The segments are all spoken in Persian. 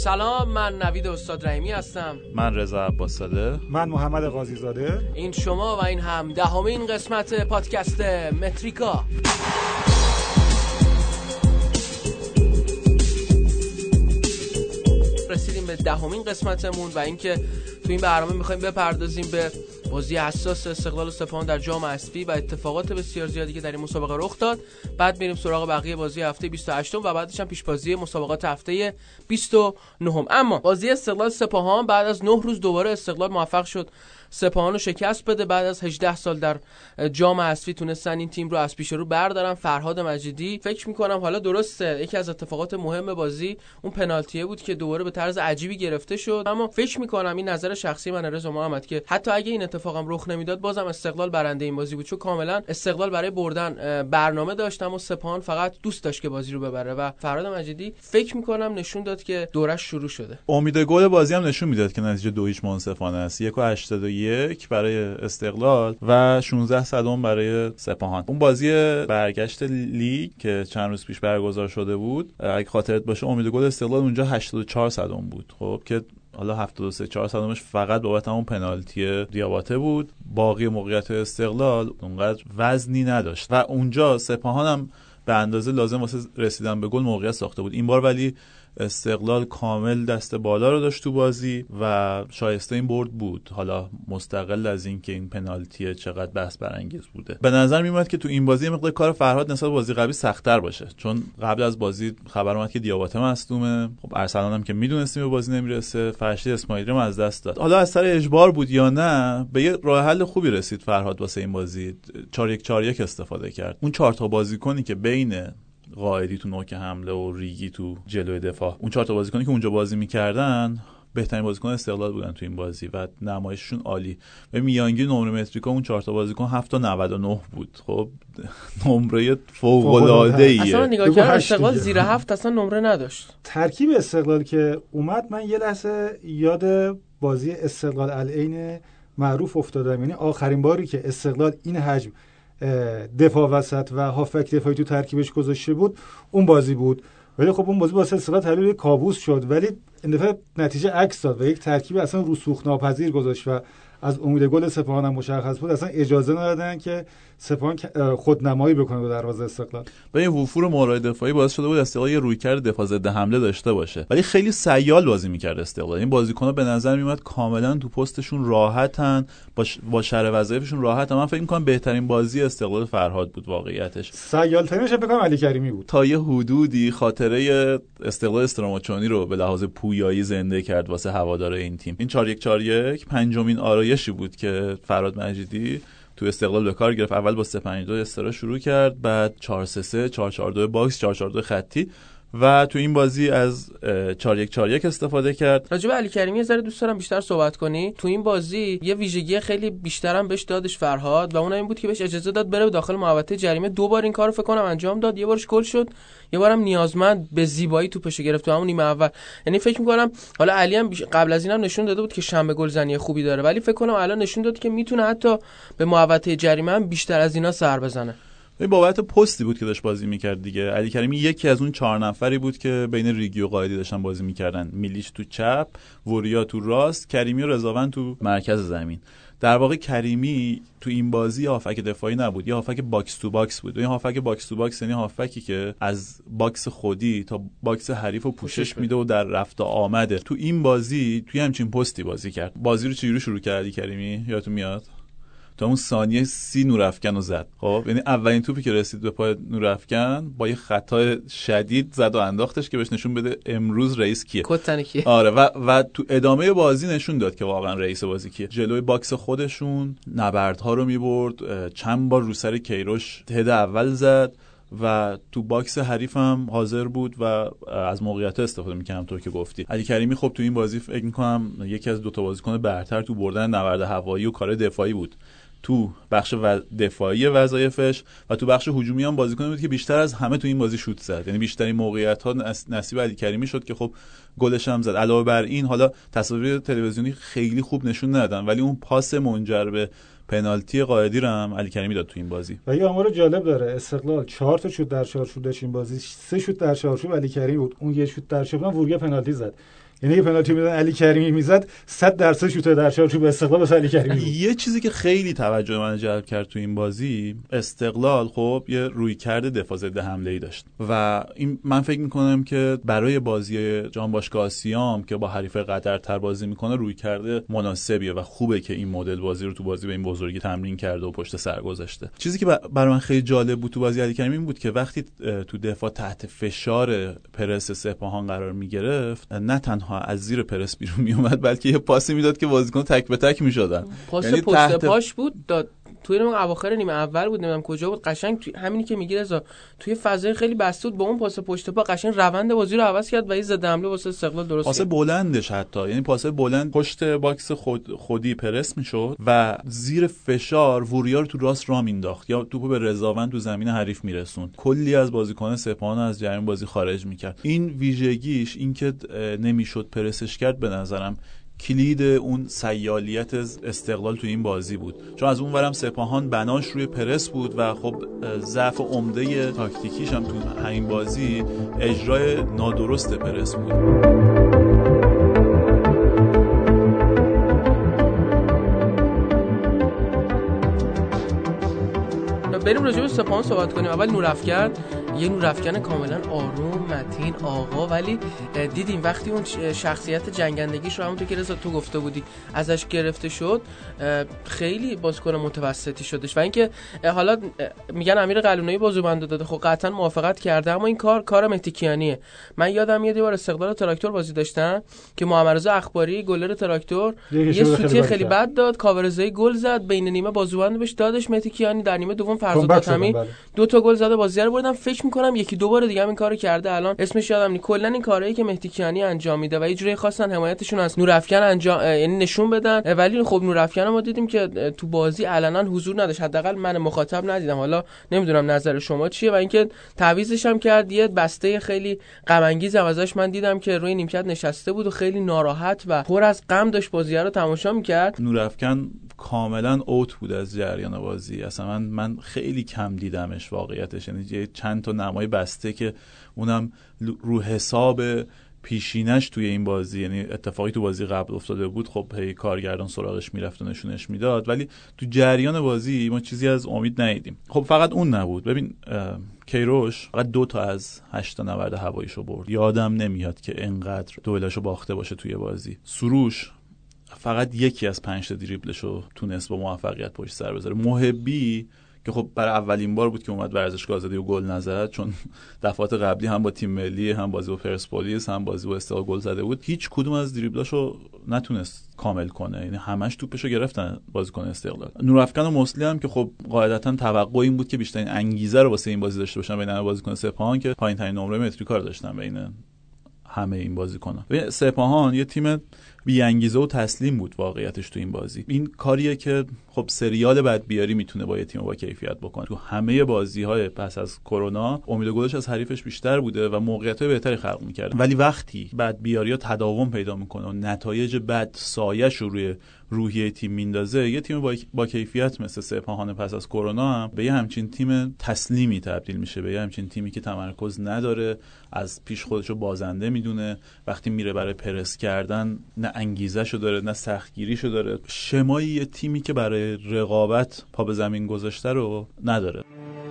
سلام، من نوید استاد رحیمی هستم. من رضا عباس‌زاده. من محمد قاضی‌زاده. این شما و این هم دهمین قسمت پادکست متریکا. رسیدیم به دهمین قسمتمون و اینکه تو این برنامه می‌خوایم بپردازیم به بازی حساس استقلال و سپاهان در جام اسفی و اتفاقات بسیار زیادی که در این مسابقه رخ داد. بعد میریم سراغ بقیه بازی هفته 28 و بعدش هم پیش‌بازی مسابقات هفته 29. اما بازی استقلال سپاهان بعد از 9 روز دوباره استقلال موفق شد سپاهان رو شکست بده. بعد از 18 سال در جام اسفی تونستن این تیم رو از پیش رو بردارن. فرهاد مجیدی فکر می‌کنم حالا درسته یکی از اتفاقات مهم بازی اون پنالتیه بود که دوباره به طرز عجیبی گرفته شد، اما فکر می‌کنم این نظر شخصی من رضا محمد که حتی اگه این اتفاقم رخ نمیداد بازم استقلال برنده این بازی بود، چون کاملا استقلال برای بردن برنامه داشت اما سپاهان فقط دوست داشت که بازی رو ببره و فرهاد مجیدی فکر می‌کنم نشون داد که دورش شروع شده. امید گل بازی هم نشون میداد که نتیجه 2-0 منصفانه است. 1.81 برای استقلال و 16 صدم برای سپاهان. اون بازی برگشت لیگ که چند روز پیش برگزار شده بود، اگه خاطرت باشه امید گل استقلال اونجا 84 صدم بود، خب که حالا 73 صدمش فقط بابت اون پنالتی دیاباته بود. باقی موقعیت استقلال اونقدر وزنی نداشت و اونجا سپاهان هم به اندازه لازم واسه رسیدن به گل موقعیت ساخته بود. این بار ولی استقلال کامل دست بالا رو داشت تو بازی و شایسته این برد بود، حالا مستقل از این که این پنالتی چقدر بحث برانگیز بوده. به نظر میاد که تو این بازی مقدار کار فرهاد نسبت به بازی قبلی سخت‌تر باشه، چون قبل از بازی خبر اومد که دیاباته مصدومه. خب ارسلان هم که میدونستیم به بازی نمیرسه، فرشید اسماعیلی هم از دست داد. حالا از سر اجبار بود یا نه به یه راه حل خوبی رسید فرهاد واسه این بازی. 4-1-4-1 استفاده کرد. اون 4 تا بازیکنی که بین قائدی تو نوک حمله و ریگی تو جلوی دفاع، اون 4 تا بازیکنی که اونجا بازی میکردن بهترین بازیکن استقلال بودن تو این بازی و نمایششون عالی. و میانگین نمره متریکا اون 4 تا بازیکن 7.99 بود. خب نمره فوق العاده ایه. اصلا نگاه کردم استقلال زیر 7 اصلا نمره نداشت. ترکیب استقلال که اومد من یه لحظه یاد بازی استقلال العین معروف افتادم، یعنی آخرین باری که استقلال این حجم دفاع وسط و هافک دفاعی تو ترکیبش گذاشته بود اون بازی بود. ولی خب اون بازی واسه استقلال تبدیل به کابوس شد، ولی این دفعه نتیجه عکس داد و یک ترکیب اصلا رسوخ ناپذیر گذاشت و از امید گل سپاهان هم مشخص بود اصلا اجازه ندادن که سپاهان خودنمایی بکنه به دروازه استقلال. و این وفور مهرهای دفاعی باعث شده بود استقلال یه رویکرد دفاع ضد حمله داشته باشه، ولی خیلی سیال بازی می‌کرد استقلال. این بازیکن‌ها به نظر میاد کاملا تو پستشون راحتن، با شر وظایفشون راحتن. من فکر می‌کنم بهترین بازی استقلال فرهاد بود واقعیتش. سیال ترینش فکر کنم علی کریمی بود. تا یه حدودی خاطره استقلال استراماچونی رو به لحاظ پویایی زنده کرد واسه هوادارهای این تیم. این 4-1-4-1 پنجمین آرایشی بود که فرهاد مجیدی تو استقلال به کار گرفت. اول با 3-5-2 استرا شروع کرد، بعد 4-3-3 4-4-2 باکس 4-4-2 خطی و تو این بازی از 4-1-4-1 استفاده کرد. راجب علی کریمی یه ذره دوست دارم بیشتر صحبت کنی. تو این بازی یه ویژگی خیلی بیشترم بهش دادش فرهاد و اون این بود که بهش اجازه داد بره داخل محوطه جریمه. 2 بار این کارو فکر کنم انجام داد، یه بارش گل شد، یه بارم نیازمند به زیبایی توپشو گرفت تو همون نیمه اول. یعنی فکر می‌کنم حالا علی هم قبل از اینم نشون داده بود که شنبه گلزنی خوبی داره، ولی فکر کنم الان نشون داد که میتونه حتی به محوطه جریمه هم بیشتر از اینا سر بزنه. این بابت پستی بود که داشت بازی میکرد دیگه. علی کریمی یکی از اون 4 نفری بود که بین ریگی و قائدی داشتن بازی میکردن. میلیش تو چپ، وریا تو راست، کریمی و رضاوند تو مرکز زمین. در واقع کریمی تو این بازی هافک دفاعی نبود، یه هافک باکس تو باکس بود. این هافک باکس تو باکس یعنی هافکی که از باکس خودی تا باکس حریفو پوشش میده و در رفت و آمده. تو این بازی توی همچین پستی بازی کرد. بازی رو چجوری شروع کرد علی کریمی یادتون میاد؟ تا اون ثانیه 30 نورافکن رو زد. خب یعنی اولین توپی که رسید به پای نورافکن با یه خطای شدید زد و انداختش که بهش نشون بده امروز رئیس کیه. کتن کیه. آره و تو ادامه بازی نشون داد که واقعا رئیس بازی کیه. جلوی باکس خودشون نبردها رو میبرد، چند بار رو سر کیروش هد اول زد و تو باکس حریف هم حاضر بود و از موقعیت استفاده می‌کنه. همونطور که گفتی علی کریمی خب تو این بازی فکر می‌کنم یکی از 2 تا بازیکن برتر تو بردن نبرد هوایی و کار دفاعی بود. تو بخش دفاعی وظایفش و تو بخش هجومی هم بازیکن بود که بیشتر از همه تو این بازی شوت زد. یعنی بیشترین موقعیت‌ها نصیب علی کریمی شد که خب گلش هم زد. علاوه بر این حالا تصاویر تلویزیونی خیلی خوب نشون ندادن ولی اون پاس منجر به پنالتی قائدی رو هم علی کریمی داد تو این بازی. و یه آمار جالب داره، استقلال 4 تا شوت در چارچوب داشت این بازی، 3 شوت در چارچوب علی کریمی بود، اون یه شوت در چارچوب ورگه پنالتی زد. یعنی پنالتی میزد علی کریمی میزد 100% شوت در چارچوب استقلال واسه علی کریمی. یه چیزی که خیلی توجه من جلب کرد تو این بازی، استقلال خب یه رویکرد دفاع ضد حمله‌ای داشت و این من فکر می‌کنم که برای بازی جام باشگاه آسیام که با حریف قطرتر بازی می‌کنه رویکرد مناسبیه و خوبه که این مدل بازی رو تو بازی به این بزرگی تمرین کرده و پشت سر گذاشته. چیزی که برای من خیلی جالب بود تو بازی علی کریمی این بود که وقتی تو دفاع تحت فشار پرس سپاهان قرار می‌گرفت، نه تنها از زیر پرس بیرون میومد بلکه یه پاسی میداد که بازیکن تک به تک میشدن. پاس یعنی پشت پاش بود داد توی اون اواخر نیمه اول بود، نمیدونم کجا بود، قشنگ توی همینی که میگی رضا توی فضای خیلی بسته بود، با اون پاس پشت پا قشنگ روند بازی رو عوض کرد و این ضد حمله واسه استقلال درست پاس بلندش حتی، یعنی پاس بلند پشت باکس خودی پرس میشد و زیر فشار وریا رو تو راست راه مینداخت یا توپو به رضاوند تو زمین حریف میرسون، کلی از بازیکن سپاهان از جریان بازی خارج میکرد. این ویژگیش این که نمیشد پرسش کرد به نظرم کلید اون سیالیت استقلال تو این بازی بود، چون از اون ورم سپاهان بناش روی پرس بود و خب ضعف عمده تاکتیکیش هم تو همین بازی اجرای نادرست پرس بود. بریم راجع به سپاهان صحبت کنیم. اول نورافکن، یه نورافکن کاملا آروم متین آقا، ولی دیدیم وقتی اون شخصیت جنگندگیش رو همونطور که رضا تو گفته بودی ازش گرفته شد، خیلی بازیکن متوسطی شدش و اینکه حالا میگن امیر قلعه‌نویی بازوبند داده، خب قطعا موافقت کرده، اما این کار مهدی کیانیه. من یادم یه بار استقلال تراکتور بازی داشتن که محمد رضا اخباری گلر تراکتور یه سوتی خیلی بد داد، کاورزای گل زد، بین نیمه بازوبند بهش دادش، مهدی کیانی در نیمه دوم فرزاد حاتمی 2 تا گل زده، بازی رو بردن. فکر می‌کنم یکی دو بار دیگه هم این کارو کرده، الان اسمش یادم نیست. کلا این کارهایی که مهدی کیانی انجام میده و یه جوری خواستن حمایتشون از نورافکن یعنی نشون بدن، ولی خب نورافکن ما دیدیم که تو بازی علنا حضور نداشت، حداقل من مخاطب ندیدم، حالا نمیدونم نظر شما چیه. و اینکه تعویضش هم کرد، یه بسته خیلی غم انگیز ازش من دیدم که روی نیمکت نشسته بود و خیلی ناراحت و پر از غم داشت بازی رو تماشا می‌کرد. نورافکن کاملا اوت بود از جریان بازی، اصلا من خیلی کم دیدمش واقعیتش، یعنی چند تا نمای بسته که اونم رو حساب پیشینش توی این بازی، یعنی اتفاقی تو بازی قبل افتاده بود، خب هی کارگردان سراغش میرفت و نشونش میداد، ولی تو جریان بازی ما چیزی از امید ندیدیم. خب فقط اون نبود، ببین کیروش فقط 2 تا از 8 تا نبرد هواییشو برد، یادم نمیاد که انقدر دوئلاشو باخته باشه توی بازی. سروش فقط 1 از 5 تا دریبلشو تونست با موفقیت پشت سر بذاره. محبی که خب برای اولین بار بود که اومد ورزشگاه زدی و گل نزد، چون دفعات قبلی هم با تیم ملی، هم بازی با پرسپولیس، هم بازی با استقلال گل زده بود، هیچ کدوم از دریبلاشو نتونست کامل کنه، یعنی همش توپشو گرفتن بازیکن استقلال. نورافکن و مسلی هم که خب قاعدتا توقع این بود که بیشترین انگیزه رو واسه این بازی داشته باشن بین بازیکن سپاهان که پایین‌ترین نمره متریک کار داشتن بین همه این بازیکن‌ها. سپاهان یه تیم بی انگیزه و تسلیم بود واقعیتش تو این بازی. این کاریه که خب سریال بدبیاری میتونه با یه تیم با کیفیت بکنه. تو همه بازی‌های پس از کرونا امید گلش از حریفش بیشتر بوده و موقعیت‌های بهتری خلق می‌کرد، ولی وقتی بدبیاری‌ها تداوم پیدا می‌کنه و نتایج بد سایه‌ش رو روی روحیه تیم میندازه، یه تیم با کیفیت مثل سپاهان پس از کرونا هم به یه همچین تیم تسلیمی تبدیل میشه، به یه همچین تیمی که تمرکز نداره، از پیش خودشو بازنده میدونه، وقتی میره برای پرس کردن نه انگیزه‌شو داره نه سختگیریشو داره. شمایی یه تیمی که برای رقابت پا به زمین گذاشته رو نداره.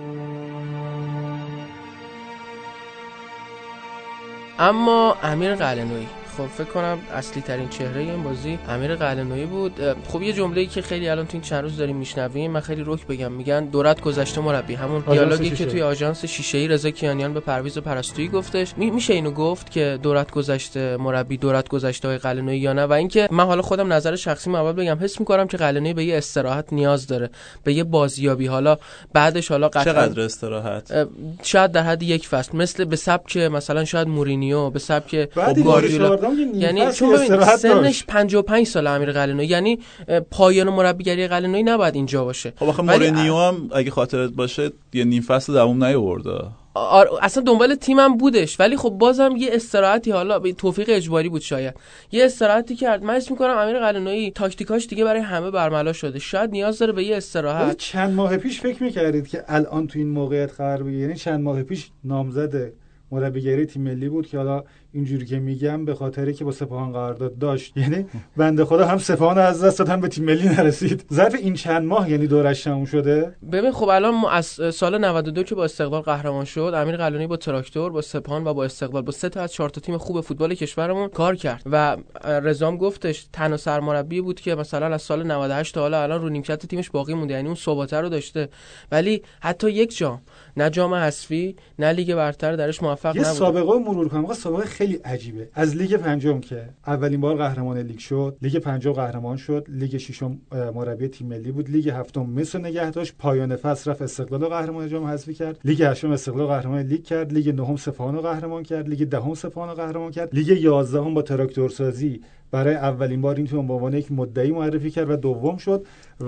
اما امیر قلعه‌نویی، خب فکر کنم اصلی ترین چهره این بازی امیر قلعه‌نویی بود. خب یه جمله‌ای که خیلی الان تو این چند روز داریم میشنویم، من خیلی رک بگم، میگن دورت گذشته مربی، همون دیالوگی که توی آژانس شیشه‌ای رضا کیانیان به پرویز پرستویی گفتش. میشه اینو گفت که دورت گذشته مربی، دورت گذشته های قلعه‌نویی یا نه؟ و اینکه من حالا خودم نظر شخصی اول بگم، حس می‌کنم که قلعه‌نویی به یه استراحت نیاز داره، به یه بازیابی. حالا بعدش حالا چقدر استراحت؟ شاید در حد یک فصل، مثل به سبک مثلا شاید مورینیو، به سبک گواردیولا، یعنی چون سنش 55 سال امیر قلعه‌نویی، یعنی پایان مربیگری قلعه‌نویی نباید اینجا باشه. خب آخه مورینیو هم اگه خاطرت باشه یه نیم فصل دوام نیاورد، اصلا دنبال تیمم بودش، ولی خب بازم یه استراحتی، حالا به توفیق اجباری بود شاید، یه استراحتی کرد. من حس می‌کنم امیر قلعه‌نویی تاکتیکاش دیگه برای همه برملا شده، شاید نیاز داره به یه استراحت. چند ماه پیش فکر می‌کردید که الان تو این موقعیت قرار بگیره؟ یعنی چند ماه پیش نامزد مربیگری تیم ملی بود که حالا اینجوری که میگم به خاطری که با سپاهان قرارداد داشت، یعنی بنده خدا هم سپاهان از دست داد هم به تیم ملی نرسید. ظرف این چند ماه یعنی دورش تموم شده. ببین خب الان ما از سال 92 که با استقلال قهرمان شد، امیر قلعونی با تراکتور، با سپاهان و با استقلال، با 3 تا از 4 تا تیم خوب فوتبال کشورمون کار کرد و رضام گفتش تنها سرمربی بود که مثلا از سال 98 تا حالا الان رو نیمکت تیمش باقی مونده، یعنی اون ثبات رو داشته، ولی حتی یک جام، نه جام حذفی نه لیگ برتر درش موفق نبود. یه سابقه مرور کنم، سابقه خیلی عجیبه. از لیگ پنجم که اولین بار قهرمان لیگ شد، لیگ پنجم قهرمان شد، لیگ ششم مربی تیم ملی بود، لیگ هفتم مس نگه داشت، پایان فصل رفت استقلال قهرمان جام حذفی کرد، لیگ هشتم استقلال قهرمان لیگ کرد، لیگ نهم سپاهان قهرمان کرد، لیگ دهم سپاهان قهرمان کرد، لیگ 11 با تراکتورسازی برای اولین بار این تیم به عنوان یک مدعی معرفی کرد و دوم شد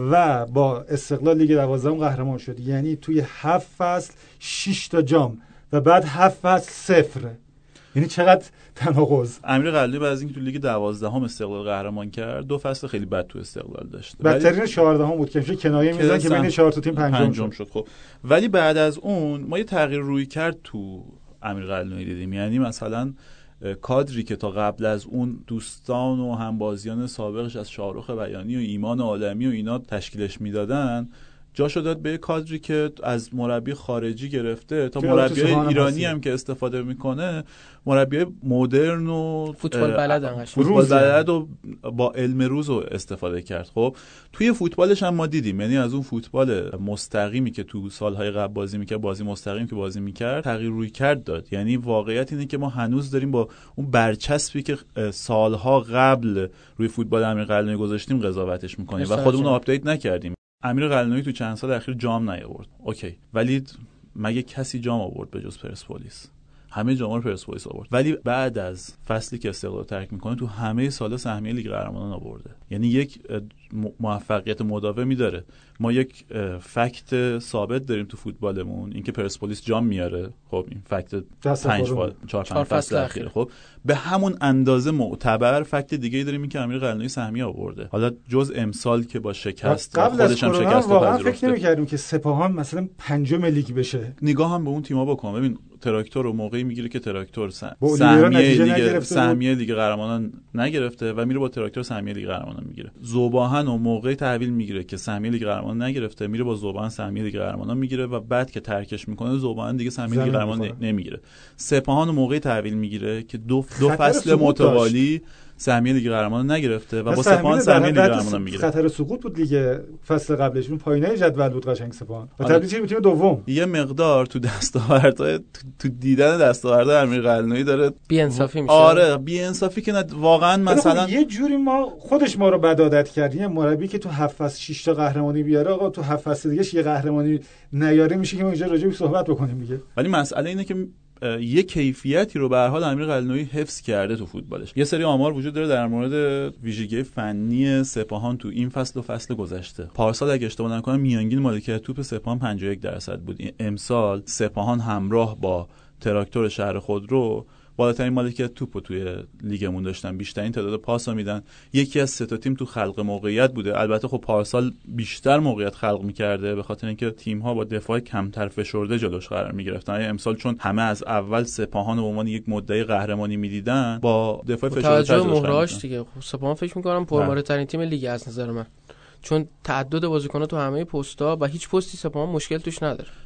و با استقلال لیگ 12 قهرمان شد. یعنی توی 7 فصل 6 تا جام و بعد 7 فصل 0. یعنی چقدر تناقض. امیر قلعونی بعد از اینکه تو لیگ 12 استقلال قهرمان کرد 2 فصل خیلی بد تو استقلال داشت. بدترین 14 بود که میشه کنایه میزنن که بین 4 تا تیم پنجم شد. خب ولی بعد از اون ما یه تغییر روی کرد تو امیر قلعونی دیدیم. یعنی مثلا کادری که تا قبل از اون دوستان و همبازیان سابقش از شاهرخ بیانی و ایمان عالمی و اینا تشکیلش میدادن، جاشو داد به کادری که از مربی خارجی گرفته تا مربیای ایرانی هم که استفاده میکنه، مربی مدرن و فوتبال بلدن، فوتبال بلد و با علم روز رو استفاده کرد. خب توی فوتبالش هم ما دیدیم، یعنی از اون فوتبال مستقیمی که تو سالهای قبل بازی میکرد، بازی مستقیم که بازی میکرد، تغییر روی کرد داد. یعنی واقعیت اینه که ما هنوز داریم با اون برچسبی که سالها قبل روی فوتبال امیر قلعونی گذاشتیم قضاوتش میکنیم و خودمون رو آپدیت نکردیم. امیر قلعونی تو چند سال اخیر جام نیاورد، اوکی، ولی مگه کسی جام آورد به جز پرسپولیس؟ همه جام رو پرسپولیس آورد. ولی بعد از فصلی که استقلال ترک میکنه تو همه سال سهمیه لیگ قهرمانان آورده. یعنی یک موفقیت مداومی داره. ما یک فکت ثابت داریم تو فوتبالمون، اینکه پرسپولیس جام میاره. خب این فکت 4-5 فصل اخیر. خب به همون اندازه معتبر فکت دیگه‌ای داریم، اینکه امیر قلعونی سهمیه آورده. حالا جز امسال که با شکست خودش هم شکست واقعا فکر نمی‌کردیم که سپاهان مثلا پنجم لیگ بشه. نگاه هم به اون تیم‌ها بکن، ببین تراکتور رو موقعی میگیره که تراکتور سهمیه لیگ قهرمانان نگرفته و میره با تراکتور سهمیه لیگ قهرمانان میگیره. ذوباهن و موقعی تحویل میگیره که سهمیه لیگ قهرمانان نگرفته، میره با ذوباهن سهمیه لیگ قهرمانان میگیره و بعد که ترکش میکنه ذوباهن دیگه سهمیه لیگ قهرمانان نمیگیره. سپاهان موقعی تحویل میگیره که دو فصل متوالی سهمیه لیگ قهرمانان نگرفته و با سپاهان سهمیه لیگ قهرمانان میگیره. خطر سقوط بود لیگ فصل قبلش، اون پایینه جدول بود قشنگ سپاهان و تبدیل به تیم دوم. یه مقدار تو دستاوردهای تو دیدن دستاوردهای امیر قلعونی داره بی‌انصافی میشه. آره بی‌انصافی که واقعا مثلا یه جوری ما رو بدعادت کردیم. مربی که تو 7 فصل 6 تا قهرمانی بیاره، آقا تو 7 فصل دیگه یه قهرمانی نیاره، میشه که ما اینجا راجع به صحبت بکنیم دیگه. ولی مسئله اینه که یه کیفیتی رو به هر حال امیر قلعونی حفظ کرده تو فوتبالش. یه سری آمار وجود داره در مورد ویژگی فنی سپاهان تو این فصل و فصل گذشته. پارسال اگه اشتباه نکنم میانگین مالکیت توپ سپاهان 51% بود. امسال سپاهان همراه با تراکتور شهر خودرو بالاترین مالکیت توپو توی لیگمون داشتن، بیشترین تعداد پاسو میدن. یکی از 3 تا تیم تو خلق موقعیت بوده. البته خب پارسال بیشتر موقعیت خلق می‌کرده به خاطر اینکه تیم‌ها با دفاع کمتر فشرده جلوش قرار می‌گرفتن. امسال چون همه از اول سپاهان به عنوان یک مدعی قهرمانی می‌دیدن، با دفاع فشرده مهرهاش دیگه. خب سپاهان فکر می‌کنم پرمارترین تیم لیگ از نظر من، چون تعدد بازیکن‌ها تو همه پست‌ها و هیچ پستی سپاهان مشکل توش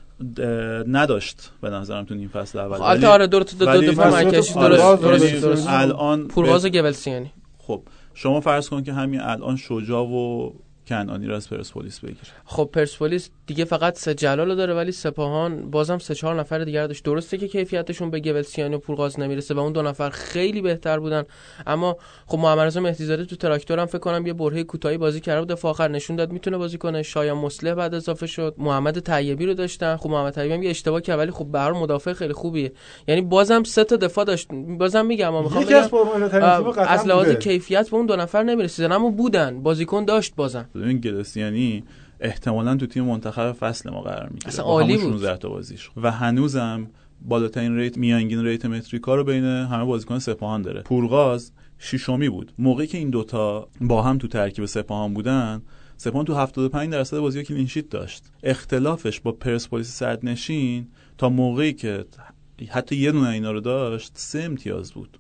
نداشت به نظرم تو این فصل اول. البته آره دو دفعه مرکزی درست الان پورغاز گولسیانی. خب شما فرض کن که همین الان شجاع و کنعانی رو از پرسپولیس بگیر. خب پرسپولیس دیگه فقط سه جلالو داره، ولی سپاهان بازم 3-4 نفر دیگه داشت. درسته که کیفیتشون به گولسیانی و پورغاز نمیرسه و اون 2 نفر خیلی بهتر بودن، اما خب محمد رضا مهدی‌زاده تو تراکتور هم فکر کنم یه برهه کوتاهی بازی کرده بود، دفاع آخر نشون داد میتونه بازی کنه. شایان مصلح بعد اضافه شد. محمد طیبی رو داشتن. خب محمد طیبی هم یه اشتباه کرد، ولی خب به هر مدافع خیلی خوبیه. یعنی بازم 3 تا دفاع داشت. بازم میگم میخوام بگم از لحاظ کیفیت به اون 2 نفر نمیرسیدن، اما بودن، بازیکن داشت. بازم این گولسیانی احتمالاً تو تیم منتخب فصل ما قرار میگیره. اصلا عالی بود 16 تا بازیش و هنوزم بالاترین ریت میانگین ریت متریکا رو بین همه بازیکن سپاهان داره. پورغاز 6می بود. موقعی که این دوتا با هم تو ترکیب سپاهان بودن، سپاهان تو 75% بازی‌ها کلین شیت داشت. اختلافش با پرسپولیس صدرنشین تا موقعی که حتی یه دونه اینا رو داشت 3 امتیاز بود.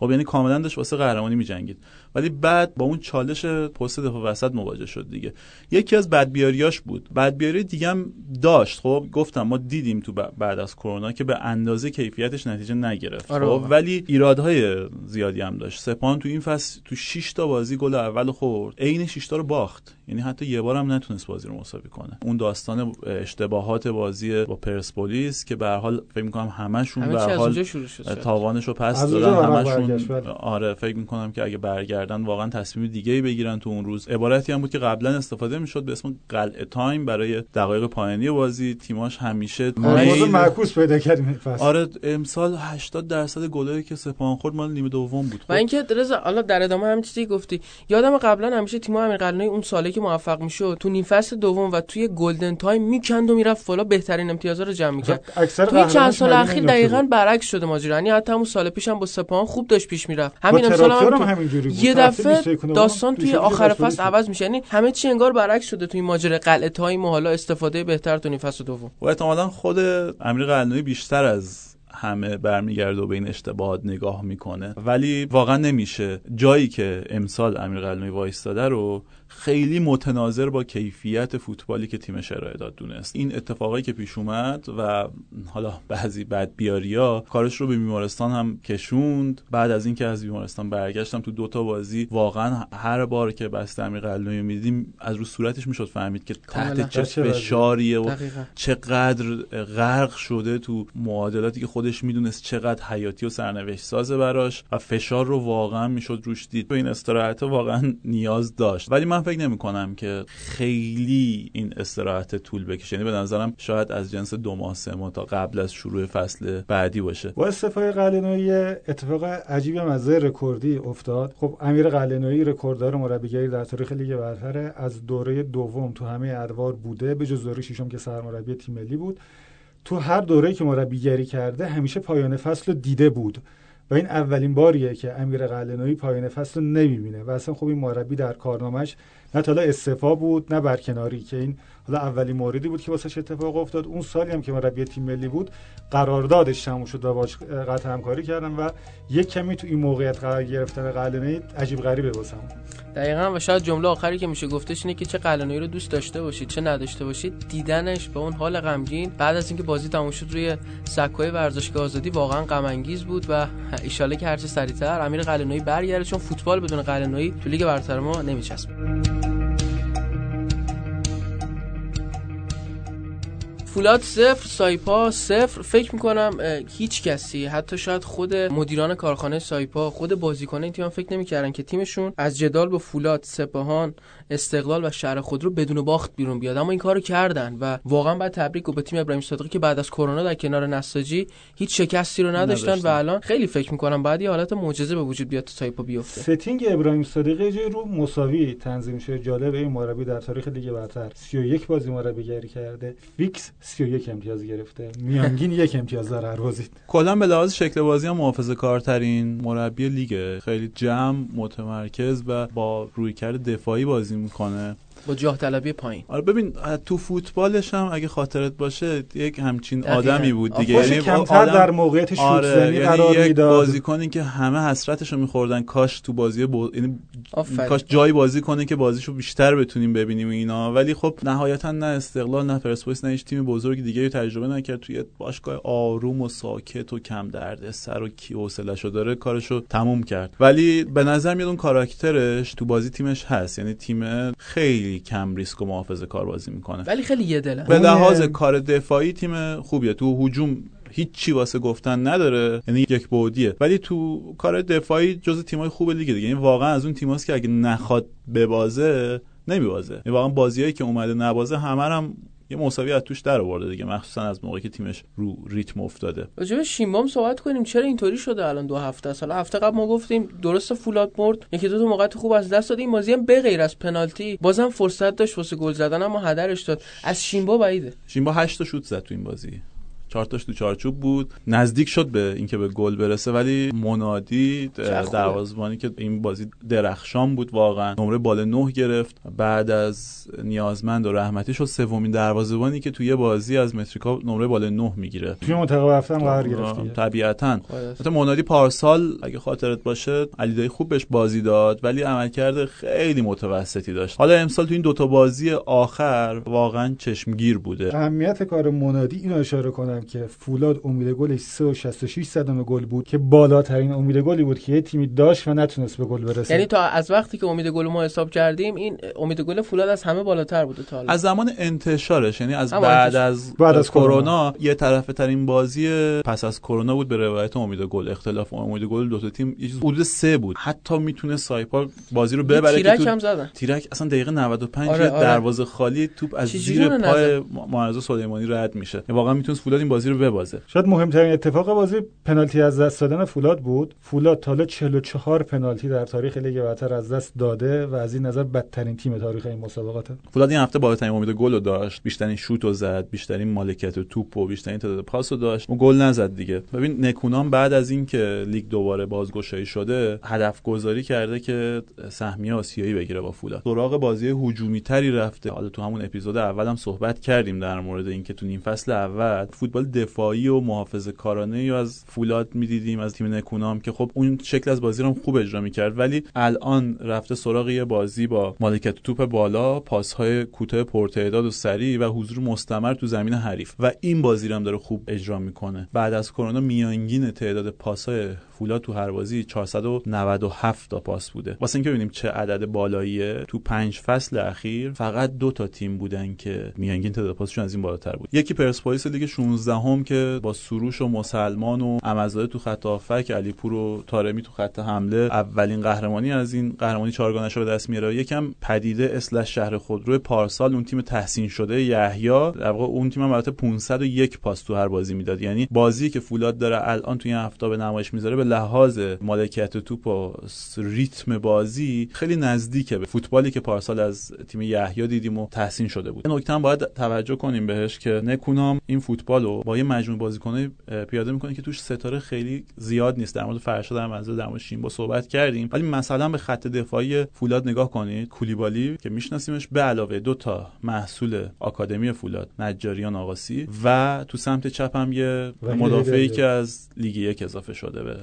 خب یعنی کاملا داشت واسه قهرمانی می‌جنگید، ولی بعد با اون چالش پست دفاع وسط مواجه شد دیگه. یکی از بدبیاریاش بود. بدبیاری دیگه هم داشت. خب گفتم ما دیدیم تو بعد از کرونا که به اندازه کیفیتش نتیجه نگرفت. خب ولی ایرادهای زیادی هم داشت. سپاهان تو این فصل تو 6 تا بازی گل اول خورد، عین 6 تا رو باخت. یعنی حتی یه بار هم نتونست بازی رو مساوی کنه. اون داستان اشتباهات بازی با پرسپولیس که به هر حال فکر می‌کنم همشون به هر حال تاوانشو پس دادن، همشون. آره فکر می‌کنم که اگه برگردن واقعا تصمیم دیگه‌ای بگیرن تو اون روز. عبارتی هم بود که قبلا استفاده می‌شد به اسم قلعه تایم برای دقایق پایانی بازی. تیماش همیشه معکوس پیدا کردیم فصل. آره امسال 80% گلایی که سپاهان خورد مال نیمه دوم بود. و اینکه رضا حالا در ادامه هم چیزی گفتی، یادم قبلا همیشه تیم امیر قلعه‌نویی اون سالی که موفق میشد تو نیم فصل دوم و توی گلدن تایم میکند و میرفت بالا، بهترین امتیازا رو جمع میکرد. توی چند سال اخیر دقیقاً برعکس شده ماجرا. یعنی حتی همون سال پیش هم با سپاهان خوب داشت پیش میرفت، همین امسال هم یه دفعه داستان توی آخر فصل عوض میشه. یعنی همه چی انگار برعکس شده توی ماجرا قلعه تایم و حالا استفاده بهتر تو نیم فصل دوم. و احتمالاً خود امیر قلعه‌نویی بیشتر از همه برمیگرده و به این اشتباهات نگاه میکنه، ولی واقعا نمیشه جایی که امسال امیر قلعه‌نویی وایستاده رو خیلی متناظر با کیفیت فوتبالی که تیمش ارائه داد دونست. این اتفاقایی که پیش اومد و حالا بعضی بدبیاری‌ها کارش رو به بیمارستان هم کشوند. بعد از اینکه از بیمارستان برگشتم تو 2 تا بازی واقعا هر بار که بس امیر قلعه‌نویی میدیدیم از رو صورتش میشد فهمید که تحت چه فشاریه و چقدر غرق شده تو معادلاتی که خودش میدونست چقدر حیاتی و سرنوشت سازه براش و فشار رو واقعا میشد روش دید. تو این استراحت واقعا نیاز داشت، ولی من فکر نمی‌کنم که خیلی این استراحت طول بکشه. یعنی به نظرم شاید از جنس 2 ماه 3 ماه تا قبل از شروع فصل بعدی باشه. با استعفای قلعه‌نویی اتفاق عجیبی هم از رکوردی افتاد. خب امیر قلعه‌نویی رکورددار مربیگری در تاریخ لیگ برتر، از دوره دوم تو همه ادوار بوده، به جز دوره ششم که سرمربی تیم ملی بود. تو هر دوره‌ای که مربیگری کرده همیشه پایان فصل رو دیده بود و این اولین باریه که امیر قلعه‌نویی پایان فصل رو نمی‌بینه و اصلا خب این مربی در کارنامه‌اش نه تا استعفا بود نه برکناری، که این حالا اولین موردی بود که واسش اتفاق افتاد. اون سالی هم که مربی تیم ملی بود قراردادش تموم شد و باهاش قطع همکاری کردن و یک کمی تو این موقعیت قرار گرفتن قلعه‌نویی عجیب غریبه واسم. دقیقاً. و شاید جمله آخری که میشه گفتش اینه که چه قلعه‌نویی رو دوست داشته باشید چه نداشته باشید، دیدنش با اون حال غمگین بعد از اینکه بازی تموم شد روی سکوی ورزشگاه آزادی واقعا غم انگیز بود و ان شاءالله که هر چه سریعتر امیر قلعه‌نویی برگرده، چون فوتبال بدون قلعه‌نویی تو لیگ برتر ما نمیچسبه. فولاد 0 سایپا 0. فکر میکنم هیچ کسی، حتی شاید خود مدیران کارخانه سایپا، خود بازیکن این تیم فکر نمیکردن که تیمشون از جدال با فولاد، سپاهان، استقلال و شهر خودرو بدون باخت بیرون بیاد، اما این کارو کردن و واقعا باید تبریک به تیم ابراهیم صادقی که بعد از کرونا در کنار نساجی هیچ شکستی رو نداشتن و الان خیلی فکر میکنم بعد یه حالت معجزه به وجود بیاد تو سایپا بیفته. ستینگ ابراهیم صادقی جای رو مساوی تنظیم شده. جالب این مربی در تاریخ لیگ برتر 31 بازی مربیگری کرده، فیکس 31 امتیاز گرفته، میانگین 1 امتیاز داره هر بازی. کلا به لحاظ شکل بازی هم محافظه‌کارترین مربی لیگ، خیلی جمع، متمرکز و با رویکرد دفاعی بازی میکنه با جاه طلبی پایین. آره ببین تو فوتبالش هم اگه خاطرت باشه یک همچین آدمی بود دیگه، یعنی کمتر در موقعیت شوت زنی قرار میداد. بازیکنی که همه حسرتشو می‌خوردن کاش تو بازی یعنی کاش جای بازی کنه که بازیشو بیشتر بتونیم ببینیم اینا، ولی خب نهایتا نه استقلال نه پرسپولیس نه هیچ تیم بزرگ دیگه رو تجربه نکرد توی باشگاه آروم و ساکت و کم درد سر و کی حوصله‌شو داره کارشو تموم کرد. ولی به نظر میاد اون کاراکترش تو بازی تیمش هست، یعنی تیم خیلی کم ریسک و محافظه‌کار بازی میکنه ولی خیلی یه دله. به لحاظ کار دفاعی تیم خوبیه، تو هجوم هیچی واسه گفتن نداره، یعنی یک بعدیه، ولی تو کار دفاعی جزو تیمای خوب لیگ دیگه، یعنی واقعا از اون تیماست که اگه نخواد ببازه نمیبازه، یعنی واقعا بازیایی که اومده نبازه همه هم یه مساوی از توش در آورده دیگه، مخصوصا از موقعی که تیمش رو ریتم افتاده. راجع به شیمبام صحبت کنیم، چرا اینطوری شده الان 2 هفته است؟ حالا هفته قبل ما گفتیم درست فولاد مرد، یکی دو تا موقعیت خوب از دست داد، این بازی هم به غیر از پنالتی بازم فرصت داشت واسه گل زدن اما هدرش داد. از شیمبا بعیده. شیمبا 8 تا شوت زد تو این بازی، 4 تاش تو چارچوب بود، نزدیک شد به اینکه به گل برسه، ولی منادی دروازه‌بانی که این بازی درخشان بود واقعا، نمره بال 9 گرفت، بعد از نیازمند و رحمتی شد سومین دروازه‌بانی که توی بازی از متریکا نمره بال 9 میگیره. توی منتخب هفتم قرار گرفت طبیعتاً. مثلا منادی پارسال اگه خاطرت باشه علیدایی خوب بهش بازی داد ولی عملکرد خیلی متوسطی داشت. حالا امسال تو این دوتا بازی آخر واقعا چشمگیر بوده. اهمیت کار منادی اینو اشاره کنم که فولاد امید گلش 3.66 گل بود که بالاترین امید گلی بود که یه تیمی داشت و نتونست به گل برسه. یعنی تا از وقتی که امید گل ما حساب کردیم این امید گل فولاد از همه بالاتر بوده تا حالا. از زمان انتشارش، یعنی از بعد از کرونا، یه طرفه ترین بازی پس از کرونا بود به روایت امید گل. اختلاف امید گل دو تا تیم یه چیز حدود 3 بود. حتی میتونه سایپا بازی رو ببره که تیرک هم زدن. تیرک اصلا دقیقه 95 دروازه خالی توپ از زیر پای معرض سلیمانی رد میشه. واقعا میتونه فولاد این بازی رو ببازه. شاید مهمترین اتفاق بازی پنالتی از دست دادن فولاد بود. فولاد تا حالا 44 پنالتی در تاریخ لیگ برتر از دست داده و از این نظر بدترین تیم تاریخ این مسابقات. فولاد این هفته بالاترین امید گل رو داشت، بیشترین شوت رو زد، بیشترین مالکیت توپ و بیشترین تعداد پاس رو داشت و گل نزد دیگه. ببین نکونام بعد از اینکه لیگ دوباره بازگشایی شده هدف گذاری کرده که سهمیه آسیایی بگیره با فولاد. سراغ بازی هجومی تری رفته. حالا تو همون اپیزود اولم صحبت کردیم در مورد اینکه تو نیم فصل اول فوتبال دفاعی و محافظه‌کارانه رو از فولاد می‌دیدیم از تیم نکونام که خب اون شکل از بازی رو خوب اجرا می‌کرد، ولی الان رفته سراغ یه بازی با مالکیت توپ بالا، پاس‌های کوتاه پرتعداد و سریع و حضور مستمر تو زمین حریف و این بازی رو هم داره خوب اجرا می‌کنه. بعد از کرونا میانگین تعداد پاس‌های فولاد تو هر بازی 497 تا پاس بوده. واسه اینکه ببینیم چه عدد بالاییه، تو 5 فصل اخیر فقط 2 تا تیم بودن که میانگین تعداد پاسشون از این بالاتر بود. یکی پرسپولیس لیگ 16 هم که با سروش و مسلمان و امزاده تو خط هافک، علیپور و طارمی تو خط حمله اولین قهرمانی از این قهرمانی چهارگانش رو به دست میاره. یکم پدیده اصلاح شهر خودرو پارسال اون تیم تحسین شده یحیی، در واقع اون تیم هم البته 501 پاس تو هر بازی میداد. یعنی بازی که فولاد داره الان تو این هفته به نمایش میذاره به لحاظ مالکیت توپ و ریتم بازی خیلی نزدیکه به فوتبالی که پارسال از تیم یحیی دیدیم و تحسین شده بود. نکته هم باید توجه کنیم بهش که نکونام این فوتبالو با یه مجموعه بازیکن‌های پیاده میکنه که توش ستاره خیلی زیاد نیست. در مورد فرشاد درمنزل، در مورد شینبا صحبت کردیم، ولی مثلا به خط دفاعی فولاد نگاه کنید. کولیبالی که میشناسیمش به علاوه 2 تا محصول آکادمی فولاد، نجاریان آقاسی، و تو سمت چپ هم یه مدافعی که از لیگ 1 اضافه شده به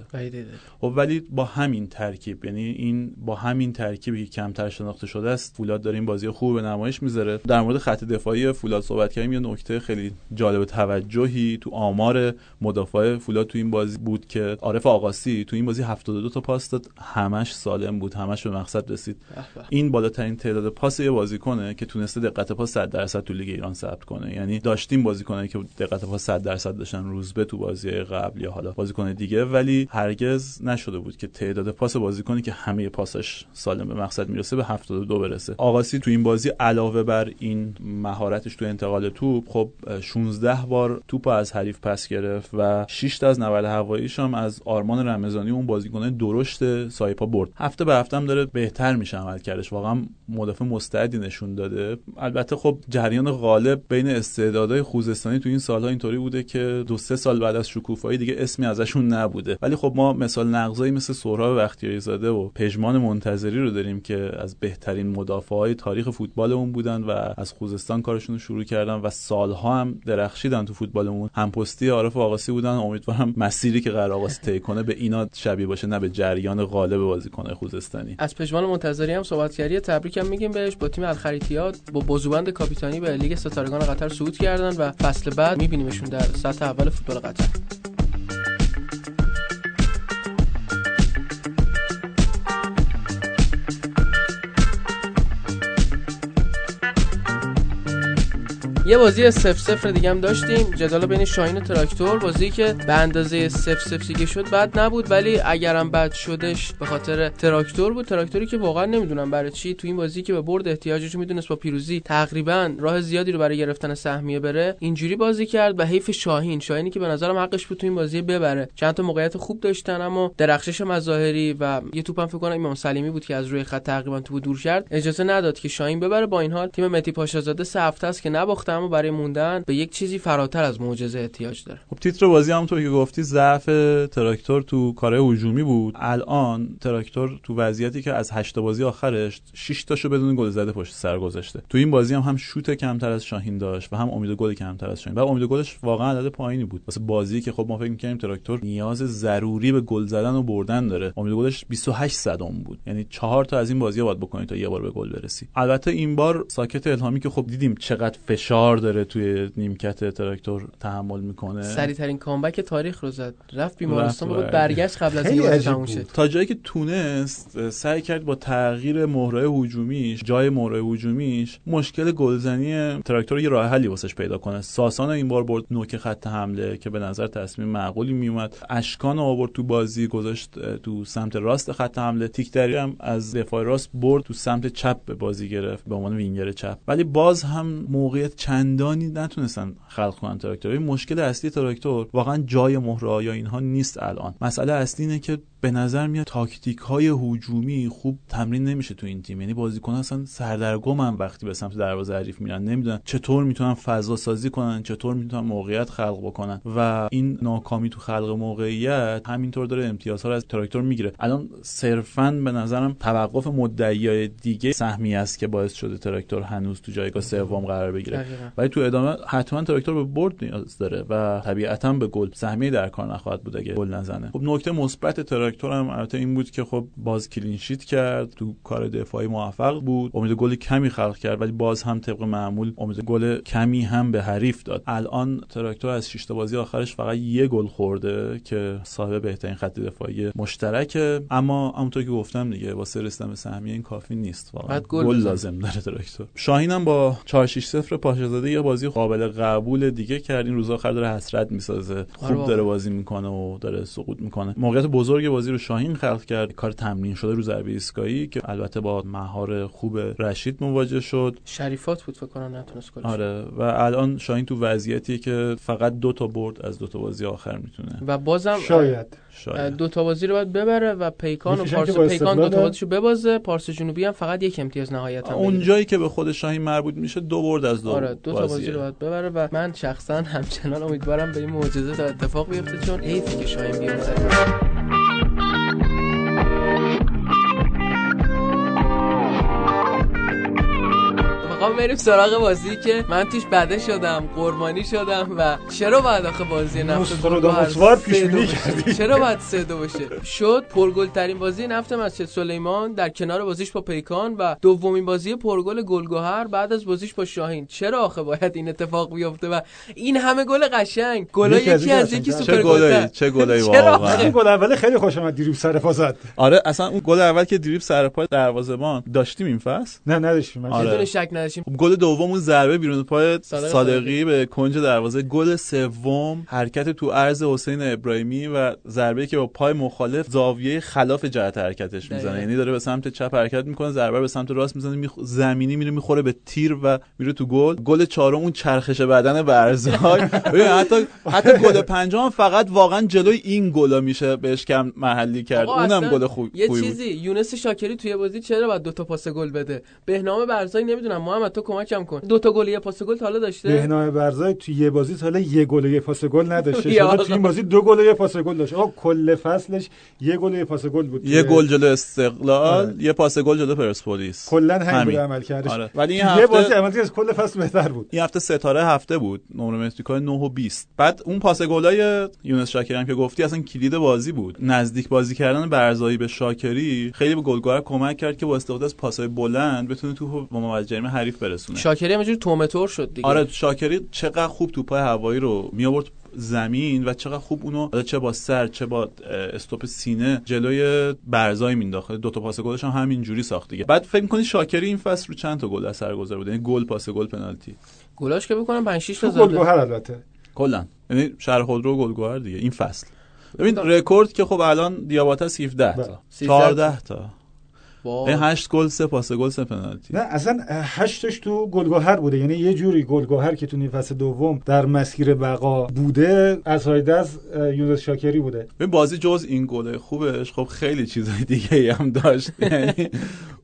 ولی با همین ترکیب، یعنی این با همین ترکیبی که کمتر شناخته شده است، فولاد داره این بازی خوب به نمایش میذاره. در مورد خط دفاعی فولاد صحبت کردیم. یه نکته خیلی جالب توجهی تو آمار مدافع فولاد تو این بازی بود که عارف آقاسی تو این بازی 72 تا پاس داد، همش سالم بود، همش به مقصد رسید. این بالاترین تعداد پاس یه بازیکنه که تونسته دقت پاس 100% تو لیگ ایران ثبت کنه. یعنی داشتیم بازیکنایی که دقت پاس 100% داشتن، روزبه تو بازی قبل یا حالا بازیکن دیگه، ولی هرگز نشده بود که تعداد پاس بازیکنی که همه پاسش سالم به مقصد میرسه به 72 برسه. آقاسی تو این بازی علاوه بر این مهارتش تو انتقال توپ، خب 16 بار توپ از حریف پس گرفت و 6 تا از نبرد هواییش هم از آرمان رمضانی، اون بازیکن درشت سایپا برد. هفته به هفته هم داره بهتر میشه عملکردش، واقعا مدافع مستعدی نشون داده. البته خب جریان غالب بین استعدادهای خوزستانی تو این سالها اینطوری بوده که 2-3 سال بعد از شکوفایی دیگه اسمی ازشون نبوده، ولی خب ما مثال نغزایی مثل سهراب بختیاری زاده و پژمان منتظری رو داریم که از بهترین مدافعای تاریخ فوتبالمون بودن و از خوزستان کارشون رو شروع کردن و سالها هم درخشیدن تو فوتبالمون. همپستی عارف آقاسی بودن. امیدوارم مسیری که قرار آقاسی طی کنه به اینا شبیه باشه، نه به جریان غالب بازیکن‌های خوزستانی. از پژمان منتظری هم صحبت کردی، تبریکم میگیم بهش. با تیم الخریطیات با بازوبند کاپیتانی به لیگ ستارگان قطر صعود کردن و فصل بعد می‌بینیمشون در سطح اول فوتبال قطر. یه بازی 0-0 دیگه هم داشتیم، جدال بین شاهین و تراکتور. بازی که به اندازه 0-0 دیگه شد بد نبود، ولی اگرم بد شدش به خاطر تراکتور بود. تراکتوری که واقعا نمیدونم برای چی تو این بازی که به برد احتیاجش میدونست با پیروزی تقریبا راه زیادی رو برای گرفتن سهمیه بره، اینجوری بازی کرد و حیف شاهینی که به نظرم حقش بود تو این بازی ببره. چند تا موقعیت خوب داشتن اما درخشش مظاهری و یه توپم فکر کنم امام سلیمی بود که از روی خط تقریبا توپ دور کرد، اجازه نداد که شاهین ببره. با این حال تیم مهدی پاشازاده 3 هفته است که نباخت اما برای موندن به یک چیزی فراتر از معجزه احتیاج داره. خب تیتر بازی همونطور که گفتی ضعف تراکتور تو کارهای هجومی بود. الان تراکتور تو وضعیتی که از 8 تا بازی آخرش 6 تاشو بدون گل زده پشت سر گذاشته. تو این بازی هم شوت کمتر از شاهین داشت و هم امید گل کمتر از شاهین. و امید گلش واقعا عدد پایینی بود. واسه بازی که خب ما فکر می‌کردیم تراکتور نیاز ضروری به گل زدن و بردن داره. امید گلش 28 صدام بود. یعنی 4 تا از این بازی‌ها باید بکنی تا یه بار به گل برسی. البته این بار ساکت الهامی که خب دیدیم چقدر فشار داره توی نیمکت تراکتور تحمل میکنه. سریع‌ترین کامبک تاریخ رو زد. رفت بیمارستان بود برگشت قبل از اینکه بازی تموم شه. تا جایی که تونست سعی کرد با تغییر مهره هجومیش، جای مهره هجومیش مشکل گلزنی تراکتور یه راه حلی واسش پیدا کنه. ساسان این بار برد نوک خط حمله که به نظر تصمیم معقولی میومد. اشکان آورد تو بازی گذاشت تو سمت راست خط حمله. تیکدری هم از دفاع راست برد تو سمت چپ به بازی گرفت به عنوان وینگر چپ. ولی باز هم موقعیت چندانی نتونستن خلق کنن تراکتور. این مشکل اصلی تراکتور واقعا جای مهره یا اینها نیست. الان مسئله اصلی اینه که به نظر میاد تاکتیک‌های هجومی خوب تمرین نمیشه تو این تیم. یعنی بازیکن‌ها اصلا سردرگمن وقتی به سمت دروازه حریف میرن، نمیدونن چطور میتونن فضا سازی کنن، چطور میتونن موقعیت خلق بکنن و این ناکامی تو خلق موقعیت همینطور داره امتیازها رو از تراکتور میگیره. الان صرفاً به نظرم توقف مدعیای دیگه سهمی است که باعث شده تراکتور هنوز تو جایگاه سوم قرار بگیره. ولی تو ادامه حتما تراکتور به برد نیاز داره و طبیعتاً به گل. سهمی در کار نخواهد بود اگه گل نزنه. خب نکته مثبت تراکتور هم البته این بود که خب باز کلین شیت کرد، تو کار دفاعی موفق بود، امید گل کمی خلق کرد ولی باز هم طبق معمول امید گل کمی هم به حریف داد. الان تراکتور از 6 تا بازی آخرش فقط یه گل خورده که صاحب بهترین خط دفاعی مشترکه، اما همونطور که گفتم دیگه واسه رسیدن به سهمیه این کافی نیست. واقعا گل لازم داره تراکتور. شاهین هم با 4-6-0 پاشه‌زاده یه بازی قابل قبول دیگه کرد. این روزا آخر داره حسرت میسازه، خوب داره بازی میکنه و داره سقوط میکنه. موقعیت بزرگ بازی رو شاهین خلق کرد، کار تمرین شده رو ضربه ایستگاهی که البته با مهار خوب رشید مواجه شد. شریفات بود فکر کنم نتونست گلش. آره و الان شاهین تو وضعیتیه که فقط 2 تا برد از 2 تا بازی آخر میتونه و بازم شاید 2 تا بازی رو باید ببره و پیکان و پارس پیکان 2 تا بازیشو ببازه. پارس جنوبی هم فقط 1 امتیاز نهایتا اون جایی که به خود شاهین مربوط میشه 2 برد از 2. آره 2 تا بازی رو باید ببره و من شخصا همچنان امیدوارم به این معجزه تا اتفاق بیفته چون حیفه که شاهین بیفته. بریم سراغ بازی که من توش بده شدم، قربانی شدم و چرا باید آخه بازی نفت گلگهر پیشبینی کردی؟ چرا باید 3-2 بشه؟ شد پرگل ترین بازی نفت مسجد سلیمان در کنار بازیش با پیکان و دومین بازی پرگل گلگهر بعد از بازیش با شاهین. چرا آخه باید این اتفاق بیفته و این همه گل قشنگ؟ گلا یکی از یکی سوپر گل. چه گلی واقعا. این گل اول خیلی خوشم اومد، دریبل سر پا زد. آره اصلا اون گل اول که دریبل سر پا دروازه‌بان داشتیم این فصل؟ نه نداشتیم. بدون شک نداشتیم. گل دوم اون ضربه بیرون پای صادقی به کنج دروازه. گل سوم حرکت تو عرض حسین ابراهیمی و ضربه‌ای که با پای مخالف زاویه خلاف جهت حرکتش میزنه، یعنی داره به سمت چپ حرکت میکنه، ضربه به سمت راست میزنه، زمینی میره میخوره به تیر و میره تو گل. گل چهارم اون چرخش بدن برزای حتی گل پنجم فقط واقعا جلوی این گلا میشه بهش کم محلی کرد. اونم گل خوبی. یه چیزی یونس شاکری توی بازی چرا باید 2 تا پاس گل بده؟ بهنام برزای نمیدونم محمد تو کمکم کن. 2 تا گل یه پاس گل تا حالا داشته؟ بهنام برزای توی یه بازی تا حالا یه گل و یه پاس گل نداشته. شما توی این بازی 2 گل و یه پاس گل داشت. آقا کل فصلش یه گل و یه پاس گل بود. یه گل جلو استقلال، یه پاس گل جلو پرسپولیس. کلا همین عمل کردش. آره. ولی این یه بازی عمل از کل فصل بهتر بود. این هفته ستاره هفته بود. نمره متریکای 9 و 20. بعد اون پاس گلای یونس شاکری هم که گفتی اصلا کلید بازی بود. نزدیک بازی کردن برزایی به شاکری خیلی به گلگهر کمک کرد که با استفاده از پاس‌های بلند بتونه توپو به محوطه جریمه حریف برسونه. شاکری همینجوری تومتور شد دیگه. آره شاکری چقدر خوب توپای هوایی رو میآورد زمین و چقدر خوب اونو چه با سر چه با استوپ سینه جلوی برزای مینداخت. 2 تا پاس گلش هم همینجوری ساخت دیگه. بعد فکر می‌کنی شاکری این فصل رو چند تا گل اثرگذار بود؟ یعنی گل، پاس گل، پنالتی. گلاش که بکنم 5-6 تا زده. گلگهر البته. کلا یعنی شهر خودرو گلگهر دیگه این فصل. ببین رکورد که خب الان دیاباتا 17 تا 14 تا 8 گل 3 پاس گل 3 پنالتی. نه اصلا 8 تاش تو گلگهر بوده. یعنی یه جوری گلگهر که تو نیم فصل دوم در مسیر بقا بوده از یونس شاکری بوده. ببین بازی جز این گل خوبش خب خیلی چیزای دیگه هم داشت. یعنی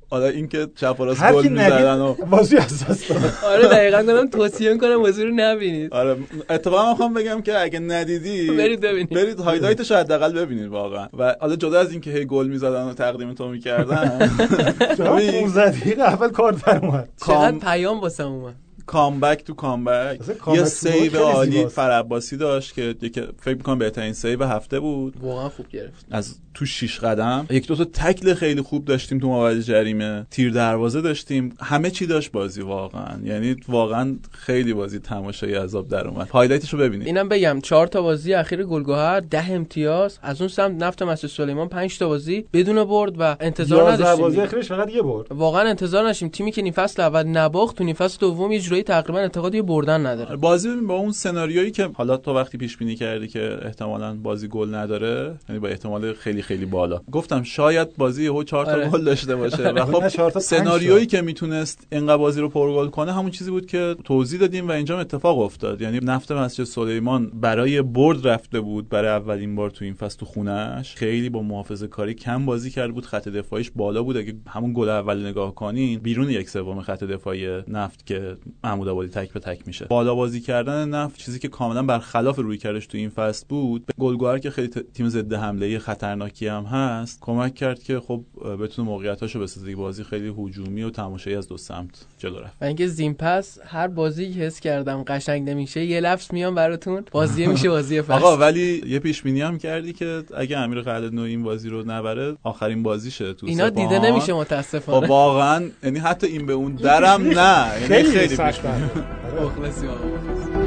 حالا اینکه چپ و راست گل می‌زدن و بازی اساس داره. آره دقیقاً دارم توصیه می‌کنم بازی رو نبینید. آره اتفاقا می‌خوام بگم که اگه ندیدی برید هایلایتش رو حداقل ببینید واقعا. و حالا جدا از اینکه هی گل می‌زدن و تقدیم تو می‌کردن 15 دقیقه اول کار در اومد. چقدر پیام واسم اومد. کامبک تو کامبک. یه سیو عالی فرعباسی داشت که فکر می‌کنم بهترین سیو هفته بود. واقعا خوب گرفت. از تو 6 قدم یک دو تا تکل خیلی خوب داشتیم تو مقابل جریمه، تیر دروازه داشتیم، همه چی داشت بازی واقعا. یعنی واقعا خیلی بازی تماشایی عذاب در اومد. هایلایتش رو ببینید. اینم بگم 4 تا بازی اخیر گلگهر 10 امتیاز، از اون سمت نفت مسجد سلیمان 5 تا بازی بدون برد و انتظار نداشتیم. بازی اخیرش فقط یه برد. واقعا انتظار نداشتیم تیمی که نیم فصل اول نباخت تو نیم فصل دوم یه جوری تقریبا اعتقادی بردن نداره. بازی با اون سناریویی که حالا تو وقتی پیش بینی کردی که احتمالاً بازی گل نداره، یعنی با احتمال خیلی خیلی بالا گفتم شاید بازی یهو 4 تا گل داشته باشه و خب سناریویی که میتونست اینقدر بازی رو پرگل کنه همون چیزی بود که توضیح دادیم و اینجا اتفاق افتاد. یعنی نفت مسجد سلیمان برای برد رفته بود برای اولین بار تو این فصل تو خونه‌اش، خیلی با محافظه‌کاری کم بازی کرده بود، خط دفاعیش بالا بود. اگه همون گل اول نگاه کنین بیرون 1/3 خط دفاعی نفت که محمود آبادی تک به تک میشه. بالا بازی کردن نفت چیزی که کاملا برخلاف رویکردش تو این فصل بود، به گلگهر که خیلی تیم ضد حمله خطرناکی هم هست کمک کرد که خب بتونه موقعیتاشو بسازه. بازی خیلی هجومی و تماشایی از دو سمت جلو رفت. و اینکه زین پس هر بازی که حس کردم قشنگ نمیشه یه لفظ میام براتون، بازی میشه بازی فصل. آقا ولی یه پیش بینی هم کردی که اگه امیر قلعه‌نویی این بازی رو نبره آخرین بازیشه تو اینا دیده نمیشه متاسفانه. خب واقعا یعنی حتی این به اون درم نه، یعنی خیلی سخته. مخلصی آقا.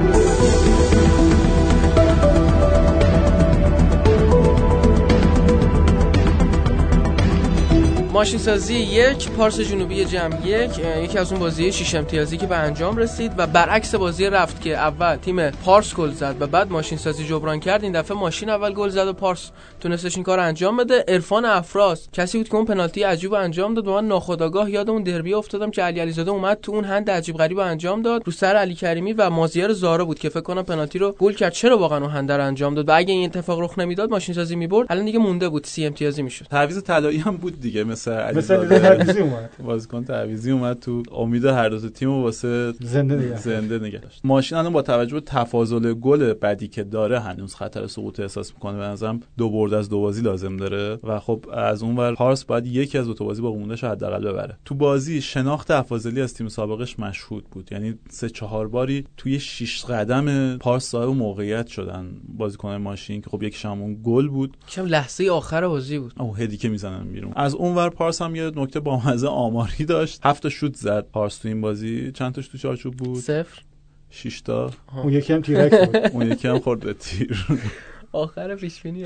ماشین سازی 1 پارس جنوبی جمع 1 یکی از اون بازی 6 امتیازی که به انجام رسید و برعکس بازی رفت که اول تیم پارس گل زد و بعد ماشین سازی جبران کرد، این دفعه ماشین اول گل زد و پارس تونستش این کارو انجام بده. عرفان افراز کسی بود که اون پنالتی عجیبو انجام داد و من ناخودآگاه یاد اون دربی افتادم که علی علیزاده اومد تو اون هند عجیب غریبو انجام داد رو سر علی کریمی و مازیار زارا بود که فکر کنم پنالتی رو گل کرد. چرا واقعا اون هند رو انجام داد و اگه این اتفاق رخ نمیداد ماشین سازی میبرد الان دیگه مونده بود 30 امتیازی میشد. تعویض طلایی هم بود دیگه، مثلا تعویضی اومد، بازیکن تعویضی اومد تو امید هر دو تیمو واسه زنده نگه داشت. ماشین الان با توجه به تفاضل گل بعدی که داره هنوز خطر سقوط احساس میکنه. به نظرم 2 برد از 2 بازی لازم داره و خب از اون ور پارس باید یکی از 2 تا بازی باقی موندهش حداقل ببره. تو بازی شناخت تفاضلی از تیم سابقش مشهود بود، یعنی 3-4 باری توی 6 قدم پارس صاحب موقعیت شدن بازیکن ماشین که خب یکیش همون گل بود، یکم لحظه آخر بازی بود او هدی که میزنن بیرون. از اون ور پارس هم یه نکته بامزه آماری داشت، 7 تا شوت زد پارس تو این بازی. چند تاش تو چارچوب بود؟ 0. 6 تا. اون یکی هم تیرک بود. اون یکی هم خورد به تیر. آخر پیش بینی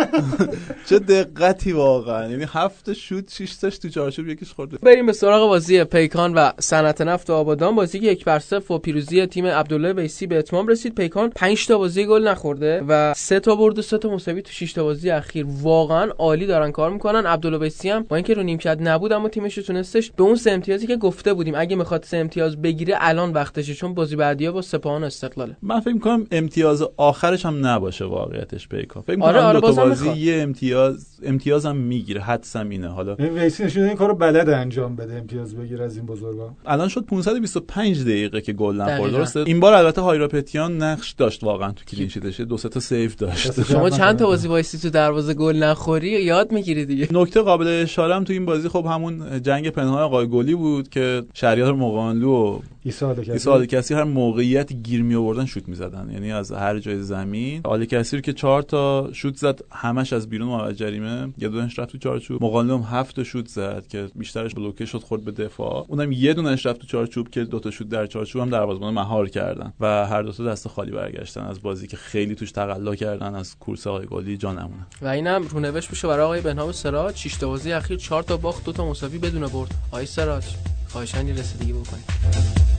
چه دقتی واقعا، یعنی 7 شوت 6 تاش تو چارچوب یکیش خورده. بریم به سراغ بازی پیکان و صنعت نفت آبادان، بازی که 1-0 و پیروزی تیم عبدالله ویسی به اتمام رسید. پیکان 5 تا بازی گل نخورده و 3 تا برد و 3 تا مساوی تو 6 تا بازی اخیر. واقعا عالی دارن کار میکنن. عبدالله ویسی هم با اینکه رو نیمکت نبود اما تیمش رو تونستش به اون 3 امتیازی که گفته بودیم اگه میخواد 3 امتیاز بگیره الان وقتشه، چون بازی بعدی‌ها با سپاهان استقلاله. من فکر می‌کنم امتیاز آخرش هم نباشه واقعیتش پیکان. فکر می‌کنم آره دو تا بازی میخواد. یه امتیاز هم میگیره، حدسم اینه. حالا ویسی نشون این کارو بلد انجام بده، امتیاز بگیره از این بزرگا. الان شد 525 دقیقه که گل نخورد. درسته این بار البته هایراپتیان نقش داشت واقعا تو کلین شیتش، 2-3 تا سیو داشت. شما چند تا بازی وایسی تو دروازه گل نخوری یاد میگیری دیگه. نکته قابل اشاره هم تو این بازی خب همون جنگ پنهان آقای گلی بود که شهریار مقانلو و عیسی کسی هر موقعیت گیر می آوردن شوت می‌زدن، یعنی از هر جای زمین. آل کثیر که 4 تا شوت زد همش از بیرون محوطه جریمه، یه دونش رفت تو چارچوب. مقانلو هم 7 تا شوت زد که بیشترش بلوکه شد خورد به دفاع، اونم یه دونش رفت تو چارچوب که 2 تا شوت در چارچوب هم دروازه‌بان مهار کردن و هر دو تا دست خالی برگشتن از بازی که خیلی توش تقلا کردن از کورس آقای گلی جا نمونه. و اینم رونوشت میشه برای آقای بنهام سراج. 6 تا بازی اخیر 4 تا باخت 2 تا مساوی بدون برد. آقای سراج خواهشاً یه رسیدگی بکنید.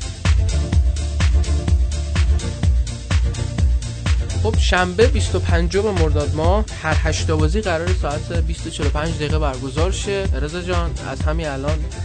خب شنبه 25 مرداد ماه هر 8 تا بازی قرار ساعت 20:45 برگزار شه. رضا جان از همین الان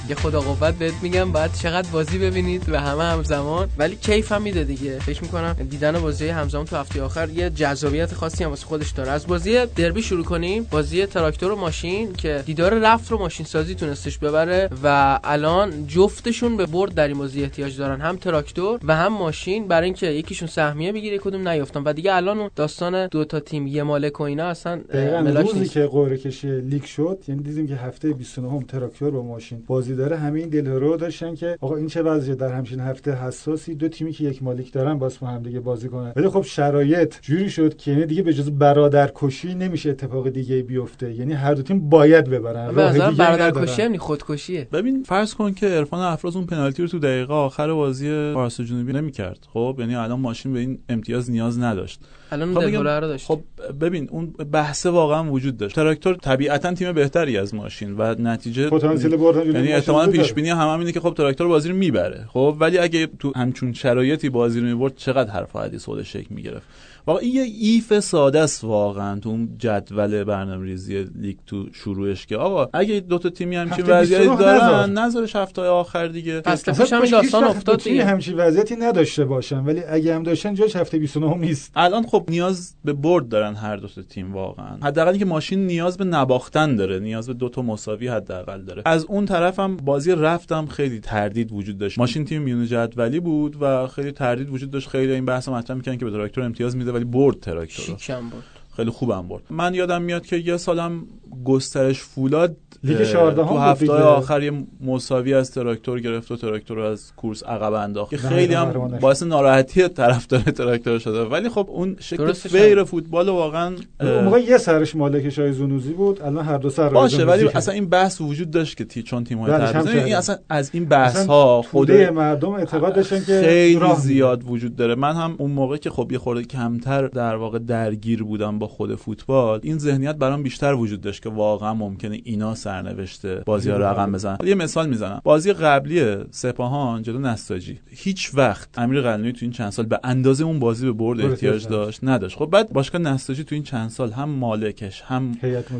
یه خدا قوت بهت میگم بعد چقدر بازی ببینید و همه همزمان، ولی کیف هم میده دیگه. فکر میکنم دیدن بازی همزمان تو هفته آخر یه جذابیت خاصی هم واسه خودش داره. از بازی دربی شروع کنیم، بازی تراکتور و ماشین که دیدار رفت رو ماشین سازی تونستش ببره و الان جفتشون به برد در این بازی احتیاج دارن، هم تراکتور و هم ماشین، برای اینکه یکیشون سهمیه بگیره کدوم نیافتن و دیگه الان اون داستان دو تا تیم یه مالک و اینا اصلا ملاک روزی که قرعه کشی لیگ شد، یعنی دیدیم که هفته 29 تراکتور با ماشین بازی داره، همه این دلهرو داشتن که آقا این چه وضعیه در همچین هفته حساسی دو تیمی که یک مالک دارن باز با هم دیگه بازی کنن. ولی خب شرایط جوری شد که یعنی دیگه به جز برادرکشی نمیشه اتفاق دیگه بیفته، یعنی هر دو تیم باید ببرن. راه دیگه برادرکشی یعنی خودکشیه. ببین فرض کن که عرفان افراز اون پنالتی رو تو دقیقه آخر بازی فارس جنوبی نمی‌کرد، خب یعنی الان ماشین به این امتیاز نیاز نداشت. الان دلهره رو داشت. خب ببین اون بحث واقعا وجود داشت. تراکتور طبیعتا تیم بهتری از ماشین و نتیجه پتانسیل برد، یعنی احتمال پیش بینی هم اینه که خب تراکتور بازی رو میبره. خب ولی اگه تو همچون شرایطی بازی رو میبرد چقدر حرف و حدیث خودش شکل میگرفت. واقعا این یه ایف ساده است واقعا تو اون جدول برنامه‌ریزی لیگ تو شروعش که آقا اگه دو تا تیمی همچین وضعیتی دارن نذارش هفته آخر دیگه. فصل پیش هم داستان افتاد دیگه، همچین وضعیتی نداشته باشن، ولی اگه هم داشتن جاش هفته 29 نیست. الان خب نیاز به برد دارن هر دو تا تیم واقعا. حداقل که ماشین نیاز به نباختن داره، نیاز به دو تا مساوی حداقل داره. از اون طرف هم بازی رفتم خیلی تردید وجود داشت. ماشین تیم میون جدولی بود و خیلی تردید وجود داشت. خیلی این بحث مطرح می‌کنن که به تراکتور امتیاز میده ولی برد تراکتور. شیکم برد. خیلی خوبم برد. من یادم میاد که یه سالم گسترش فولاد لیگ 14 تو هفته آخر یه مساوی از تراکتور گرفت و تراکتور رو از کورس عقب انداخت که خیلی هم باعث ناراحتی طرفدار تراکتور شده. ولی خب اون شکل فیر فوتبال واقعا اون موقع یه سرش مالک شای زنوزی بود، الان هر دو سر باشه، ولی اصلا این بحث وجود داشت که چون تیم‌های تبریزی این اصلا از این بحث ها خود مردم اعتقاد داشتن که خیلی زیاد وجود داره. من هم اون موقع که خب یه خورده کمتر در واقع درگیر بودم با خود فوتبال، این ذهنیت برام بیشتر وجود داشت که واقعا ممکنه اینا سرنوشت بازی‌ها رو رقم بزنن. یه مثال میزنم، بازی قبلی سپاهان جلو نساجی، هیچ وقت امیر قلعه‌نویی تو این چند سال به اندازه اون بازی به برد احتیاج نداشت. خب بعد باشگاه نساجی تو این چند سال هم مالکش، هم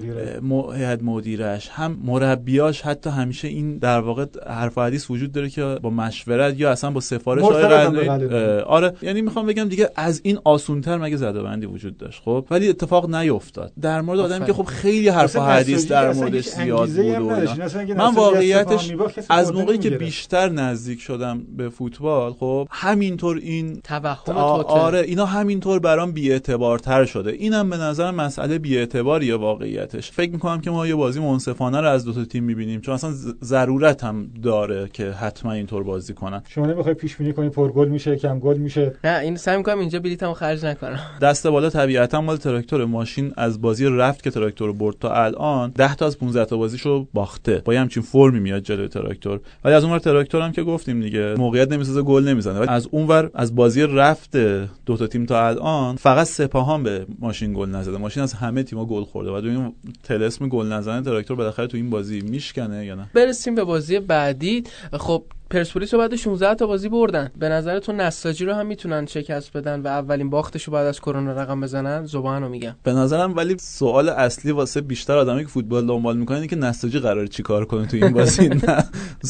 هیئت مدیرش، هم مربیاش، حتی همیشه این در واقع حرف و حدیث وجود داره که با مشورت یا اصلا با سفارش آقای قلعه‌نویی، آره یعنی میخوام بگم دیگه از این آسون‌تر مگه زده‌بندی وجود داشت. خب ولی اتفاق نیفتاد در مورد آدمی که خب خیلی حرف و حدیث در موردش زیاد بود. من واقعیتش از موقعی که بیشتر نزدیک شدم به فوتبال، خب همینطور این توهم آره اینا همینطور برام بی‌اعتبارتر شده. اینم به نظر مسئله بی‌اعتباریه واقعیتش. فکر می‌کنم که ما یه بازی منصفانه رو از دو تا تیم می‌بینیم، چون اصلا ضرورت هم داره که حتما اینطور بازی کنن. شما نمی‌خوای پیش بینی کنی پر گل میشه کم گل میشه؟ نه این سعی می‌کنم اینجا بلیطمو خرج نکنم. دست بالا طبیعتا مال تراکتور. ماشین از بازی رفت که تراکتور برد تا الان 10 تا از 15 تا بازیشو باخته. با همچین فرمی میاد جلوی تراکتور. ولی از اونور تراکتور هم که گفتیم دیگه موقعیت نمیسازه، گل نمیزنه. ولی از اونور از بازی رفت دو تا تیم تا الان فقط سپاهان به ماشین گل نزده. ماشین از همه تیم‌ها گل خورده. بعد ببینیم طلسم گل نزدن تراکتور بالاخره تو این بازی میشکنه یا نه. برسیم به بازی بعدی. خب پرسپولیس رو بعد 16 تا بازی بردن. به نظرتون نساجی رو هم میتونن شکست بدن و اولین باختشو بعد از کرونا رقم بزنن؟ زبانو میگم. به نظرم ولی سوال اصلی واسه بیشتر آدمی که فوتبال دنبال میکنن اینه که نساجی قراره چیکار کنه تو این بازی. نه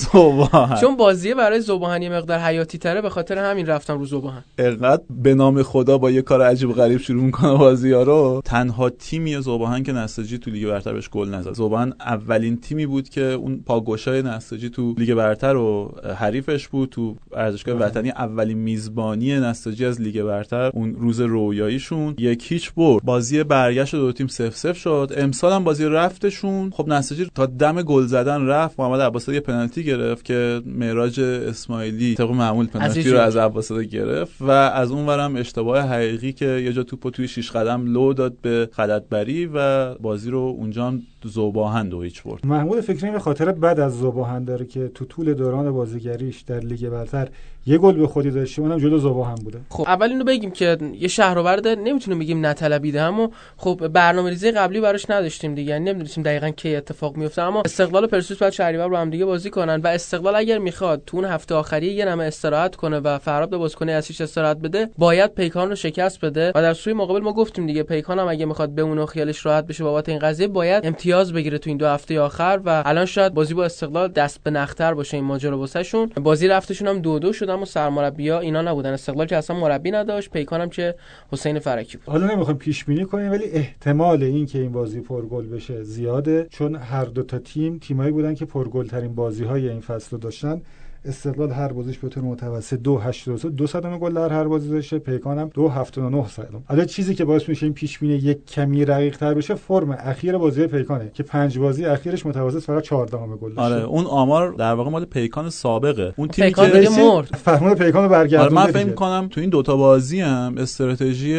زبان، چون بازی برای زبان یه مقدار حیاتی تره، به خاطر همین رفتم رو زبان. انقدر به نام خدا با یه کار عجیب غریب شروع میکنه بازی‌ها رو. تنها تیمی زبان که نساجی تو لیگ برتر بهش گل نزد. زبان اولین تیمی بود که اون پاگوشای نساجی تو لیگ برتر رو حریفش بود. تو ورزشگاه وطنی اولین میزبانی نساجی از لیگ برتر، اون روز رویاییشون 1-0 برد. بازی برگشت دو تیم 0-0 شد. امسال هم بازی رفتشون خب نساجی تا دم گل زدن رفت. محمد عباس‌زاده یه پنالتی گرفت که معراج اسماعیلی طبق معمول پنالتی رو از عباس‌زاده گرفت و از اونورم اشتباه حقیقی که یه جا توپو توی 6 قدم لو داد به خلطبری و بازی رو اونجا ذوباهن 2-0 برد. محمود فکر کنم به خاطر بعد از ذوباهن داره که تو طول دوران بازیگریش در لیگ برتر یه گل به خودی داشتیم، اونم جلو زوبا هم بوده. خب اول اینو بگیم که یه شهرآورد نمیتونیم بگیم نطلبیده، اما خب برنامه‌ریزی قبلی براش نداشتیم دیگه، یعنی نمیدونیم دقیقاً کی اتفاق میفته. اما استقلال و پرسپولیس بعد شهریور رو هم دیگه بازی کنن و استقلال اگر میخواد تو اون هفته آخری یه نمه استراحت کنه و فراد به بازیکن اصلیش استراحت بده، باید پیکان رو شکست بده و در سوی مقابل ما گفتیم دیگه پیکان هم اگه میخواد بمونه و خیالش راحت بشه بابت این قضیه باید امتیاز بگیره تو این 2 هفته آخر و الان شاید بازی با استقلال دست به نختر باشه این ماجرا واسهشون. بازی رفتشون هم 2-2 شد، اما سرمربی‌ها اینا نبودن، استقلال که اصلا مربی نداشت، پیکان هم که حسین فرکی بود. حالا نمیخوایم پیش بینی کنیم ولی احتمال این که این بازی پرگل بشه زیاده، چون هر دو تا تیمایی بودن که پرگل ترین بازی‌های این فصل رو داشتن. استقلال هر بازیش به طور متوسط 2.82 گل در هر بازی داشته، پیکان هم 2.79. حالا چیزی که باعث میشه این پیش بینی یک کمی رقیق‌تر بشه فرم اخیر بازی پیکانه که 5 بازی اخیرش متوسط فقط 14 گل داشته. آره اون آمار در واقع مال پیکان سابقه، اون تیمی پیکان که مرد فرمان پیکان رو برگردونده. آره من فکر می‌کنم تو این دوتا بازی هم استراتژی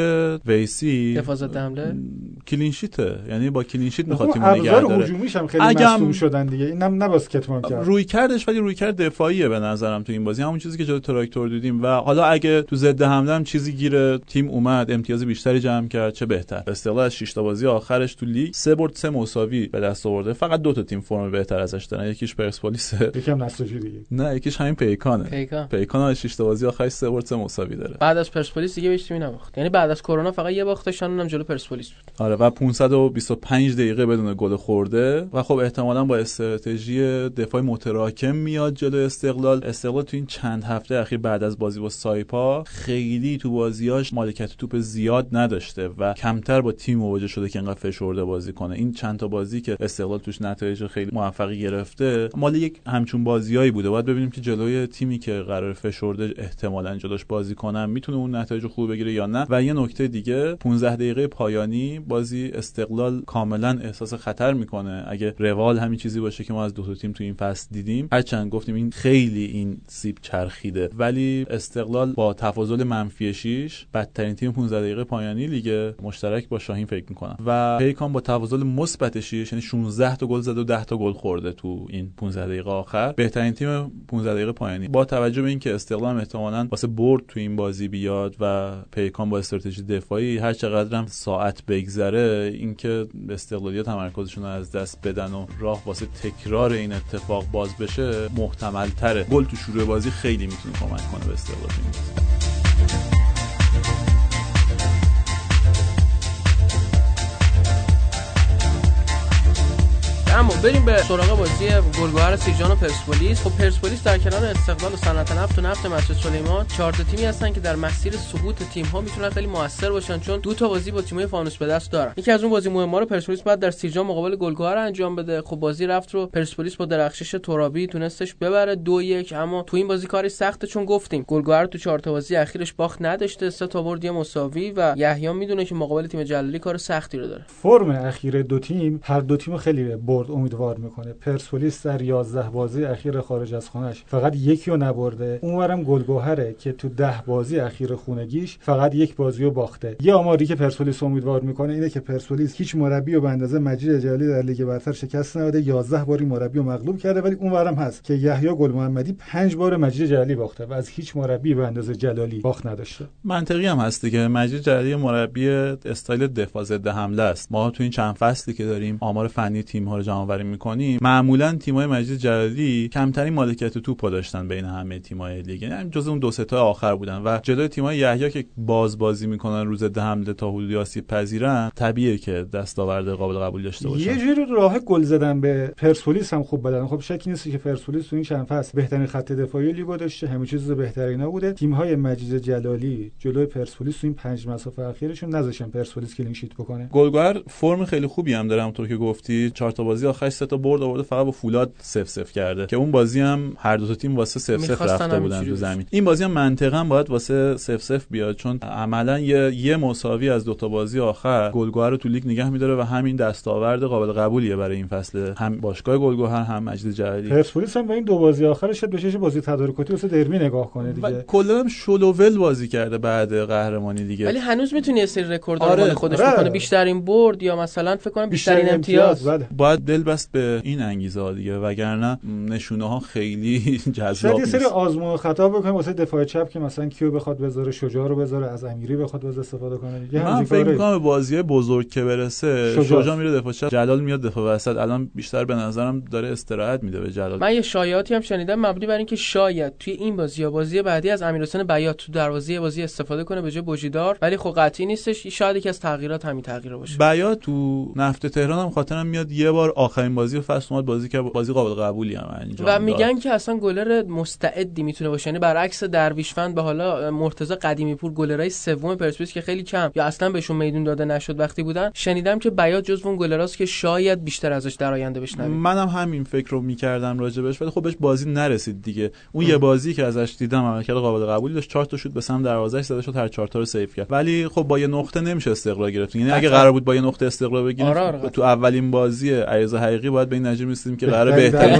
ویسی دفاع ضد حمله کلین شیته، یعنی با کلین شیت می‌خواد تیمو نگه داره. ابزار هجومیش هم خیلی مصدوم شدن دیگه، اینم نباس کتمان کرد. روی کردش ولی روی کرد دفاعیه به نظرم تو این بازی، همون چیزی که جلوی تراکتور دیدیم. و حالا اگه تو ضد حمله هم چیزی گیره تیم اومد امتیاز بیشتری جمع کرد چه بهتر. استقلال از 6 تا بازی آخرش تو لیگ 3 برد 3 مساوی به دست آورده، فقط 2 تا تیم فرم بهتر ازش دارن، یکیش پرسپولیسه یکم نساجی دیگه، نه یکیش همین پیکانه. پیکان از 6 تا بازی آخرش 3 برد 3 مساوی داره. بعد از پرسپولیس دیگه بهش تیمی نباخت، یعنی بعد از کرونا فقط یه باختشون، اونم جلو پرسپولیس بود. آره و 525 دقیقه بدون گل خورده و خب احتمالاً با استراتژی دفاع متراکم میاد جلو استقلال. استقلال تو این چند هفته اخیر بعد از بازی با سایپا خیلی تو بازیاش مالکیت توپ زیاد نداشته و کمتر با تیم مواجه شده که انقدر فشرده بازی کنه. این چند تا بازی که استقلال توش نتایج خیلی موفقی گرفته مال یک همچون بازیایی بوده. باید ببینیم که جلوی تیمی که قرار فشرده احتمالاً جلوش بازی کنن میتونه اون نتایج خوب بگیره یا نه. و یه نکته دیگه 15 دقیقه پایانی بازی استقلال کاملا احساس خطر میکنه اگه روال همین چیزی باشه که ما از دو تا تیم تو این فصل دیدیم. هرچند گفتیم این خیلی این سیب چرخیده ولی استقلال با تفاضل منفی 6 بدترین تیم 15 دقیقه پایانی لیگ مشترک با شاهین فکر میکنم و پیکان با تفاضل مثبت 6 یعنی 16 تا گل زده و 10 تا گل خورده تو این 15 دقیقه آخر بهترین تیم 15 دقیقه پایانی. با توجه به اینکه استقلال احتمالاً واسه برد تو این بازی بیاد و پیکان با استراتژی دفاعی هر چقدر هم ساعت بگذره اینکه استقلالی‌ها تمرکزشون رو از دست بدن و راه واسه تکرار این اتفاق باز بشه محتمل تره. گل تو شروع بازی خیلی میتونه کمک کنه به استقلال. اما بریم به سراغ بازی گلگهر سیرجان و پرسپولیس. خب پرسپولیس در کنار استقلال و صنعت نفت و نفت مسجد سلیمان 4 تا تیمی هستن که در مسیر سقوط تیم‌ها میتونن خیلی موثر باشن چون 2 تا بازی با تیم‌های فانوس به دست دارن. یکی از اون بازی مهم‌ها رو پرسپولیس بعد در سیرجان مقابل گلگهر انجام بده. خب بازی رفت رو پرسپولیس با درخشش ترابی تونستش ببره 2-1، اما تو این بازی کاری سخته چون گفتیم گلگهر تو 4 تا بازی اخیرش باخت نداشته، 3 تا برد یه مساوی و یحیی میدونه که مقابل تیم جلالی کار سختی رو داره. فرم اخیر دو تیم هر دو تیم خیلی برد امیدوار میکنه. پرسپولیس در 11 بازی اخیر خارج از خونش فقط یکی رو نبرده، اونورم گلگهره که تو 10 بازی اخیر خونگیش فقط یک بازی رو باخته. یه آماری که پرسپولیس امیدوار میکنه اینه که پرسپولیس هیچ مربی رو به اندازه مجید جلالی در لیگ برتر شکست نداده، 11 باری مربی رو مغلوب کرده، ولی اونورم هست که یحیی گل محمدی 5 بار مجید جلالی باخته و از هیچ مربی به اندازه جلالی باخت نداشته. منطقی هم هست که مجید جلالی مربی استایل دفاع ضد حمله است. ما تو این چند فصلی که داریم آمار فنی تیم ها رو جمع‌آوری می‌کنیم معمولاً تیم‌های مجید جلالی کمترین مالکیت توپ داشتن بین همه تیم‌های لیگ، یعنی جزو اون 2-3 تا آخر بودن و جلوی تیم‌های یحیی که بازی می‌کنن روز ضد حمله تا حدودی آسیب پذیرن طبیعیه که دستاورد قابل قبول داشته باشن. یه جوری راه گل زدن به پرسپولیس هم خوب بلدن. خب شکی نیست که پرسپولیس تو این چند فصل بهترین خط دفاعی لیگو داشته، همه چیز بهترینا بوده. تیم‌های مجید جلالی جلوی پرسپولیس تو این 5 مسافه اخیرشون نذاشتن پرسپولیس کلین شیت بکنه. گلگهر فرم خیلی خوبی هم داره، همونطور که گفتی 4 تا بازی آخرش 3 تا برد آورده، فقط با فولاد 0-0 کرده که اون بازی هم هر دو تا تیم واسه 0-0 رفته بودن تو زمین. این بازی هم منطقاً باید واسه 0-0 بیاد چون عملاً یه مساوی از 2 تا بازی آخر گلگهر رو تو لیگ نگه می‌داره و همین دستاورد قابل قبولیه برای این فصل هم باشگاه گلگهر هم مجید جلالی. پرسپولیس هم با این 2 بازی آخرش شد بشه بازی تدارکاتی واسه دربی نگاه کنه دیگه. کلا هم شلوول بازی کرده بعد قهرمانی دیگه، ولی هنوز میتونه یه سری رکورد مال خودش بکنه، بیشترین برد یا مثلا فکر کنم بیشترین امتیاز. باید دل فصل به این انگیزه ها دیگه، وگرنه نشونه ها خیلی جذاب نیست. یه سری آزمون و خطا بکنیم واسه دفاع چپ که مثلا کیو بخواد بذاره، شجاع رو بذاره، از امیری بخواد استفاده کنه. من فکر می‌کنم به بازی‌های بزرگ که برسه شجاع میره دفاع چپ، جلال میاد دفاع وسط. الان بیشتر به نظرم داره استراحت میده به جلال. من یه شایعاتی هم شنیدم مبنی بر اینکه شاید توی این بازی یا بازی بعدی از امیرحسین بیات تو دروازه بازی استفاده کنه به جای بوجیدار، ولی خب قطعی نیستش. شاید یکی از تغییرات همین تغییر باشه. بیات تو نفت تهران هم خاطرم میاد یه بار آخرین بازی فصل اومد بازی که بازی قابل قبولی هم انجام و داد. میگن که اصلا گلر مستعدی میتونه باشه، یعنی برعکس درویشفند به حالا مرتضی قدیمی پور گلرای سوم پرسپولیس که خیلی کم یا اصلا بهشون میدون داده نشد وقتی بودن، شنیدم که بیات جزو اون گلراست که شاید بیشتر ازش در آینده بشنویم. منم همین فکر رو میکردم راجبش، ولی خب بهش بازی نرسید دیگه. اون یه بازی که ازش دیدم عملکرد قابل قبولی داشت، 4 تا شوت به سمت دروازه‌اش زده شد، هر 4 تا رو سیو کرد. ولی خب با یه نقطه نمیشه استقلال گرفت. یعنی اگه قرار بود با یه نقطه استقلال بگیریم تو اولین بازی عریض حقیقی باید به این نتیجه می‌رسیدیم که قرار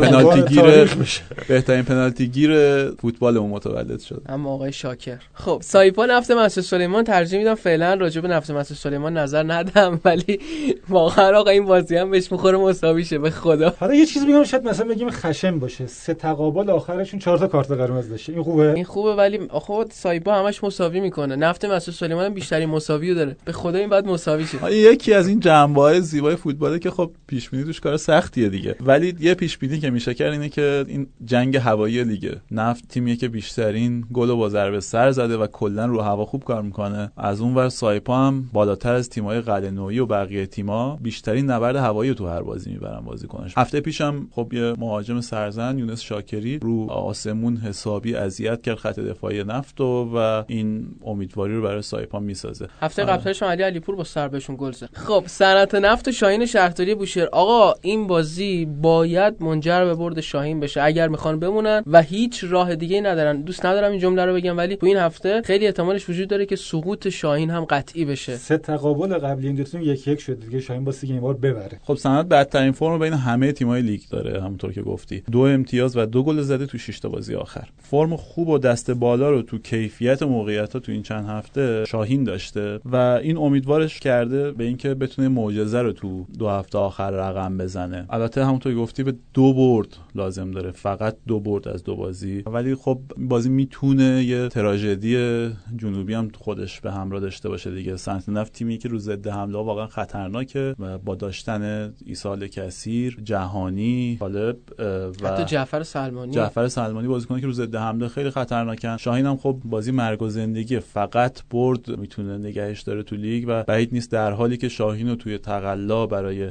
بهترین پنالتی گیر فوتبالمون متولد شد. اما آقای شاکر. خب سایپان نفت مسعود سلیمان ترجیح میدم فعلا راجع به نفت مسعود سلیمان نظر ندم، ولی واقعا آقا این بازی هم بهش می‌خوره مساوی شه به خدا. حالا یه چیز میگم شاید مثلا بگیم خشن باشه، 3 تقابل آخرشون 4 تا کارت قرمز داشته. این خوبه؟ این خوبه، ولی آخه سایپا همش مساوی میکنه. نفت مسعود سلیمان هم بیشترین مساوی رو داره. به خدا این بعد مساوی شه. یکی از این جنبه‌های زیبای فوتباله که خب پیش بینی توش کار سختیه دیگه، ولی یه پیش بینی که میشه کرد اینه که این جنگ هوایی لیگه. نفت تیمیه که بیشترین گل با ضربه سر زده و کلا رو هوا خوب کار میکنه. از اون ور سایپا هم بالاتر از تیم‌های قلعه‌نویی و بقیه تیم‌ها بیشتررین نبرد هوایی تو هر بازی میبرن بازیکناش. هفته پیشم خب یه مهاجم سرزن یونس شاکری رو آسمون حسابی اذیت کرد خط دفاعی نفت و این امیدواری رو برای سایپا میسازه. هفته قبلش علیپور با سر بهشون گل زد. خب صنعت نفت و شاهین شهرداری بوشهر، آقا این بازی باید منجر به برد شاهین بشه اگر میخوان بمونن و هیچ راه دیگه ندارن. دوست ندارم این جمله رو بگم، ولی تو این هفته خیلی احتمالش وجود داره که سقوط شاهین هم قطعی بشه. 3 تقابل قبلی این دو تیم 1-1 شد دیگه، شاهین با این بار ببره. خب صنعت بدترین فرم بین همه تیم‌های لیگ داره، همونطور که گفتی 2 امتیاز و 2 گل زده تو 6 تا بازی آخر. فرم خوب و دست بالا رو تو کیفیت موقعیت‌ها تو این چند هفته شاهین داشته و این امیدوارش کرده به اینکه بتونه معجزه رو تو 2 هفته آخر رقم بزنه. البته همونطور که گفتی به 2 برد لازم داره، فقط 2 برد از 2 بازی، ولی خب بازی میتونه یه تراژدی جنوبی هم خودش به همراه داشته باشه دیگه. صنعت نفت تیمی که رو ضد حمله واقعا خطرناکه و با داشتن ایسال کثیر، جهانی، طالب و حتی جعفر سلمانی بازیکنی که رو ضد حمله خیلی خطرناکن. شاهین هم خب بازی مرگ و زندگی، فقط برد میتونه نگهش داره تو لیگ و بعید نیست در حالی که شاهین رو توی تقلا برای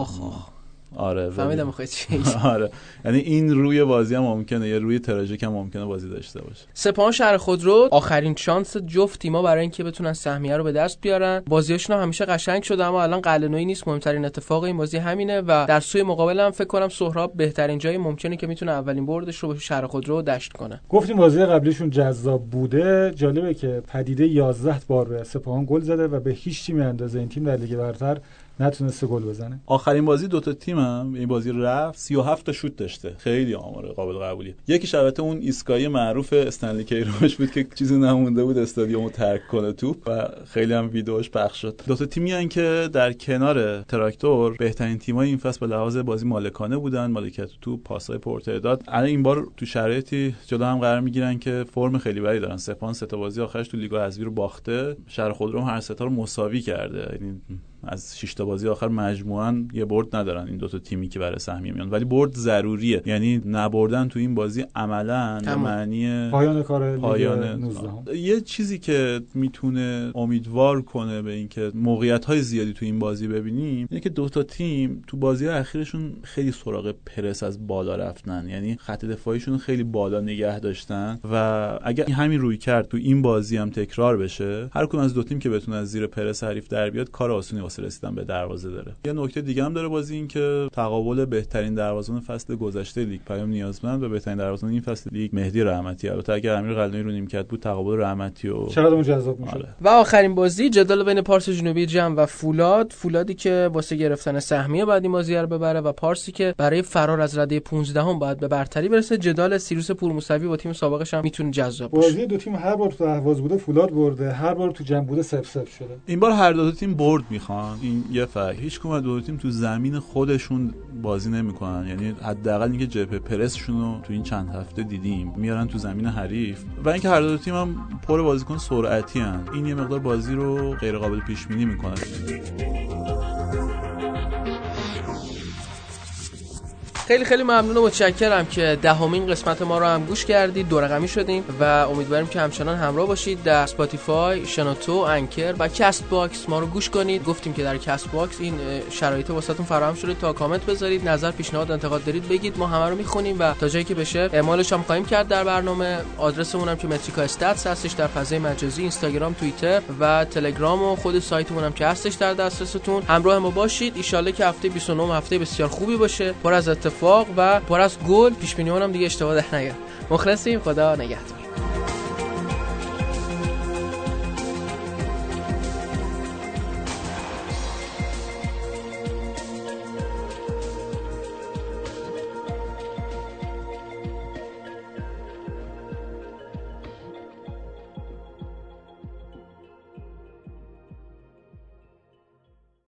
آره فهمیدم میخوای چی آره، یعنی این روی بازی هم ممکنه یه روی تراژیک هم ممکنه بازی داشته باشه. سپاهان شهر خودرو آخرین شانس جفت تیم‌ها برای اینکه بتونن سهمیه رو به دست بیارن. بازیاشون هم همیشه قشنگ شده، اما الان قلعه‌نویی نیست. مهمترین اتفاق این بازی همینه و در سوی مقابل هم فکر کنم سهراب بهترین جای ممکنه که میتونه اولین بردش رو به شهر خودرو دشت کنه. گفتیم بازی قبلیشون جذاب بوده. جالبه که پدیده 11 بار به سپاهان گل زده و به هیچ تیمی اندازه این تیم در لیگ برتر نتونسته گل بزنه. آخرین بازی 2 تا تیمم این بازی رفت 37 تا شوت داشته، خیلی آمار قابل قبولیه. یکیش البته اون ایستگاهی معروف استنلی کیروش بود که چیزی نمونده بود استادیومو ترک کنه توپ و خیلی هم ویدیوش پخش شد. 2 تا تیمی ان که در کنار تراکتور بهترین تیمای این فصل به لحاظ بازی مالکانه بودن، مالکیت توپ، پاسای پرتعداد. الان این بار تو شرایطی جلو هم قرار میگیرن که فرم خیلی بدی دارن. سپاهان 3 تا بازی آخرش تو لیگ حذفی رو باخته، شهر خودرو هر 3 تا رو مساوی کرده. یعنی از 6 تا بازی آخر مجموعاً یه برد ندارن این 2 تا تیمی که برای سهمیه میان، ولی برد ضروریه. یعنی نبردن تو این بازی عملاً معنی پایان کار لیگ 19. یه چیزی که میتونه امیدوار کنه به اینکه موقعیت‌های زیادی تو این بازی ببینیم اینه که 2 تا تیم تو بازی اخیرشون خیلی سراغ پرس از بالا رفتن، یعنی خط دفاعیشون خیلی بالا نگه داشتن و اگر همین روی کرد تو این بازی هم تکرار بشه، هر کدوم از 2 تیم که بتونه از زیر پرس حریف در بیاد کار آسونی رسیدن به دروازه داره. یه نکته دیگه هم داره بازی، این که تقابل بهترین دروازه‌بان فصل گذشته لیگ پیام نیازمند و بهترین دروازه‌بان این فصل لیگ مهدی رحمتی. البته اگر امیر قلعه‌نویی رو نیمکت بود تقابل رحمتی و چقدر جذاب میشه. و آخرین بازی جدال بین پارس جنوبی جم و فولادی که واسه گرفتن سهمیه بعد این بازی رو ببره و پارسی که برای فرار از رده 15 هم باید به برتری برسه. جدال سیروس پورموسوی با تیم سابقش هم میتونه جذاب باشه. بازی 2 تیم هر بار تو اهواز بوده فولاد برده، هر بار تو جم بوده 0-0 شده. این بار هر 2 تیم برد میخوان میان. این یه فکت. هیچ کدوم از دو تیم تو زمین خودشون بازی نمیکنن، یعنی حداقل اینکه جبهه پرسشون رو تو این چند هفته دیدیم میارن تو زمین حریف، و اینکه هر دو تیم هم پر بازیکن سرعتی ان. این یه مقدار بازی رو غیر قابل پیش بینی میکنه. خیلی خیلی ممنون و متشکرم که دهمین قسمت ما رو هم گوش کردید. دو رقمی شدیم و امیدواریم که همچنان همراه باشید. در اسپاتیفای، شنوتو، انکر و کست باکس ما رو گوش کنید. گفتیم که در کست باکس این شرایط واسهتون فراهم شده تا کامنت بذارید، نظر، پیشنهاد، انتقاد دارید بگید، ما همه رو میخونیم و تا جایی که بشه اعمالش هم خواهیم کرد در برنامه. آدرسمون هم که متریکا استاتس هستش در فضای مجازی، اینستاگرام، توییتر و تلگرام و خود سایتمون هم که هستش در دسترستون. همراه ما باشید. ان شاءالله که هفته 29 هفته بسیار خوبی باشه، پر از اتفاق و پر از گل. پیش بینی‌مون هم دیگه اشتباه در نیاد. مخلصیم. خدا نگهدار.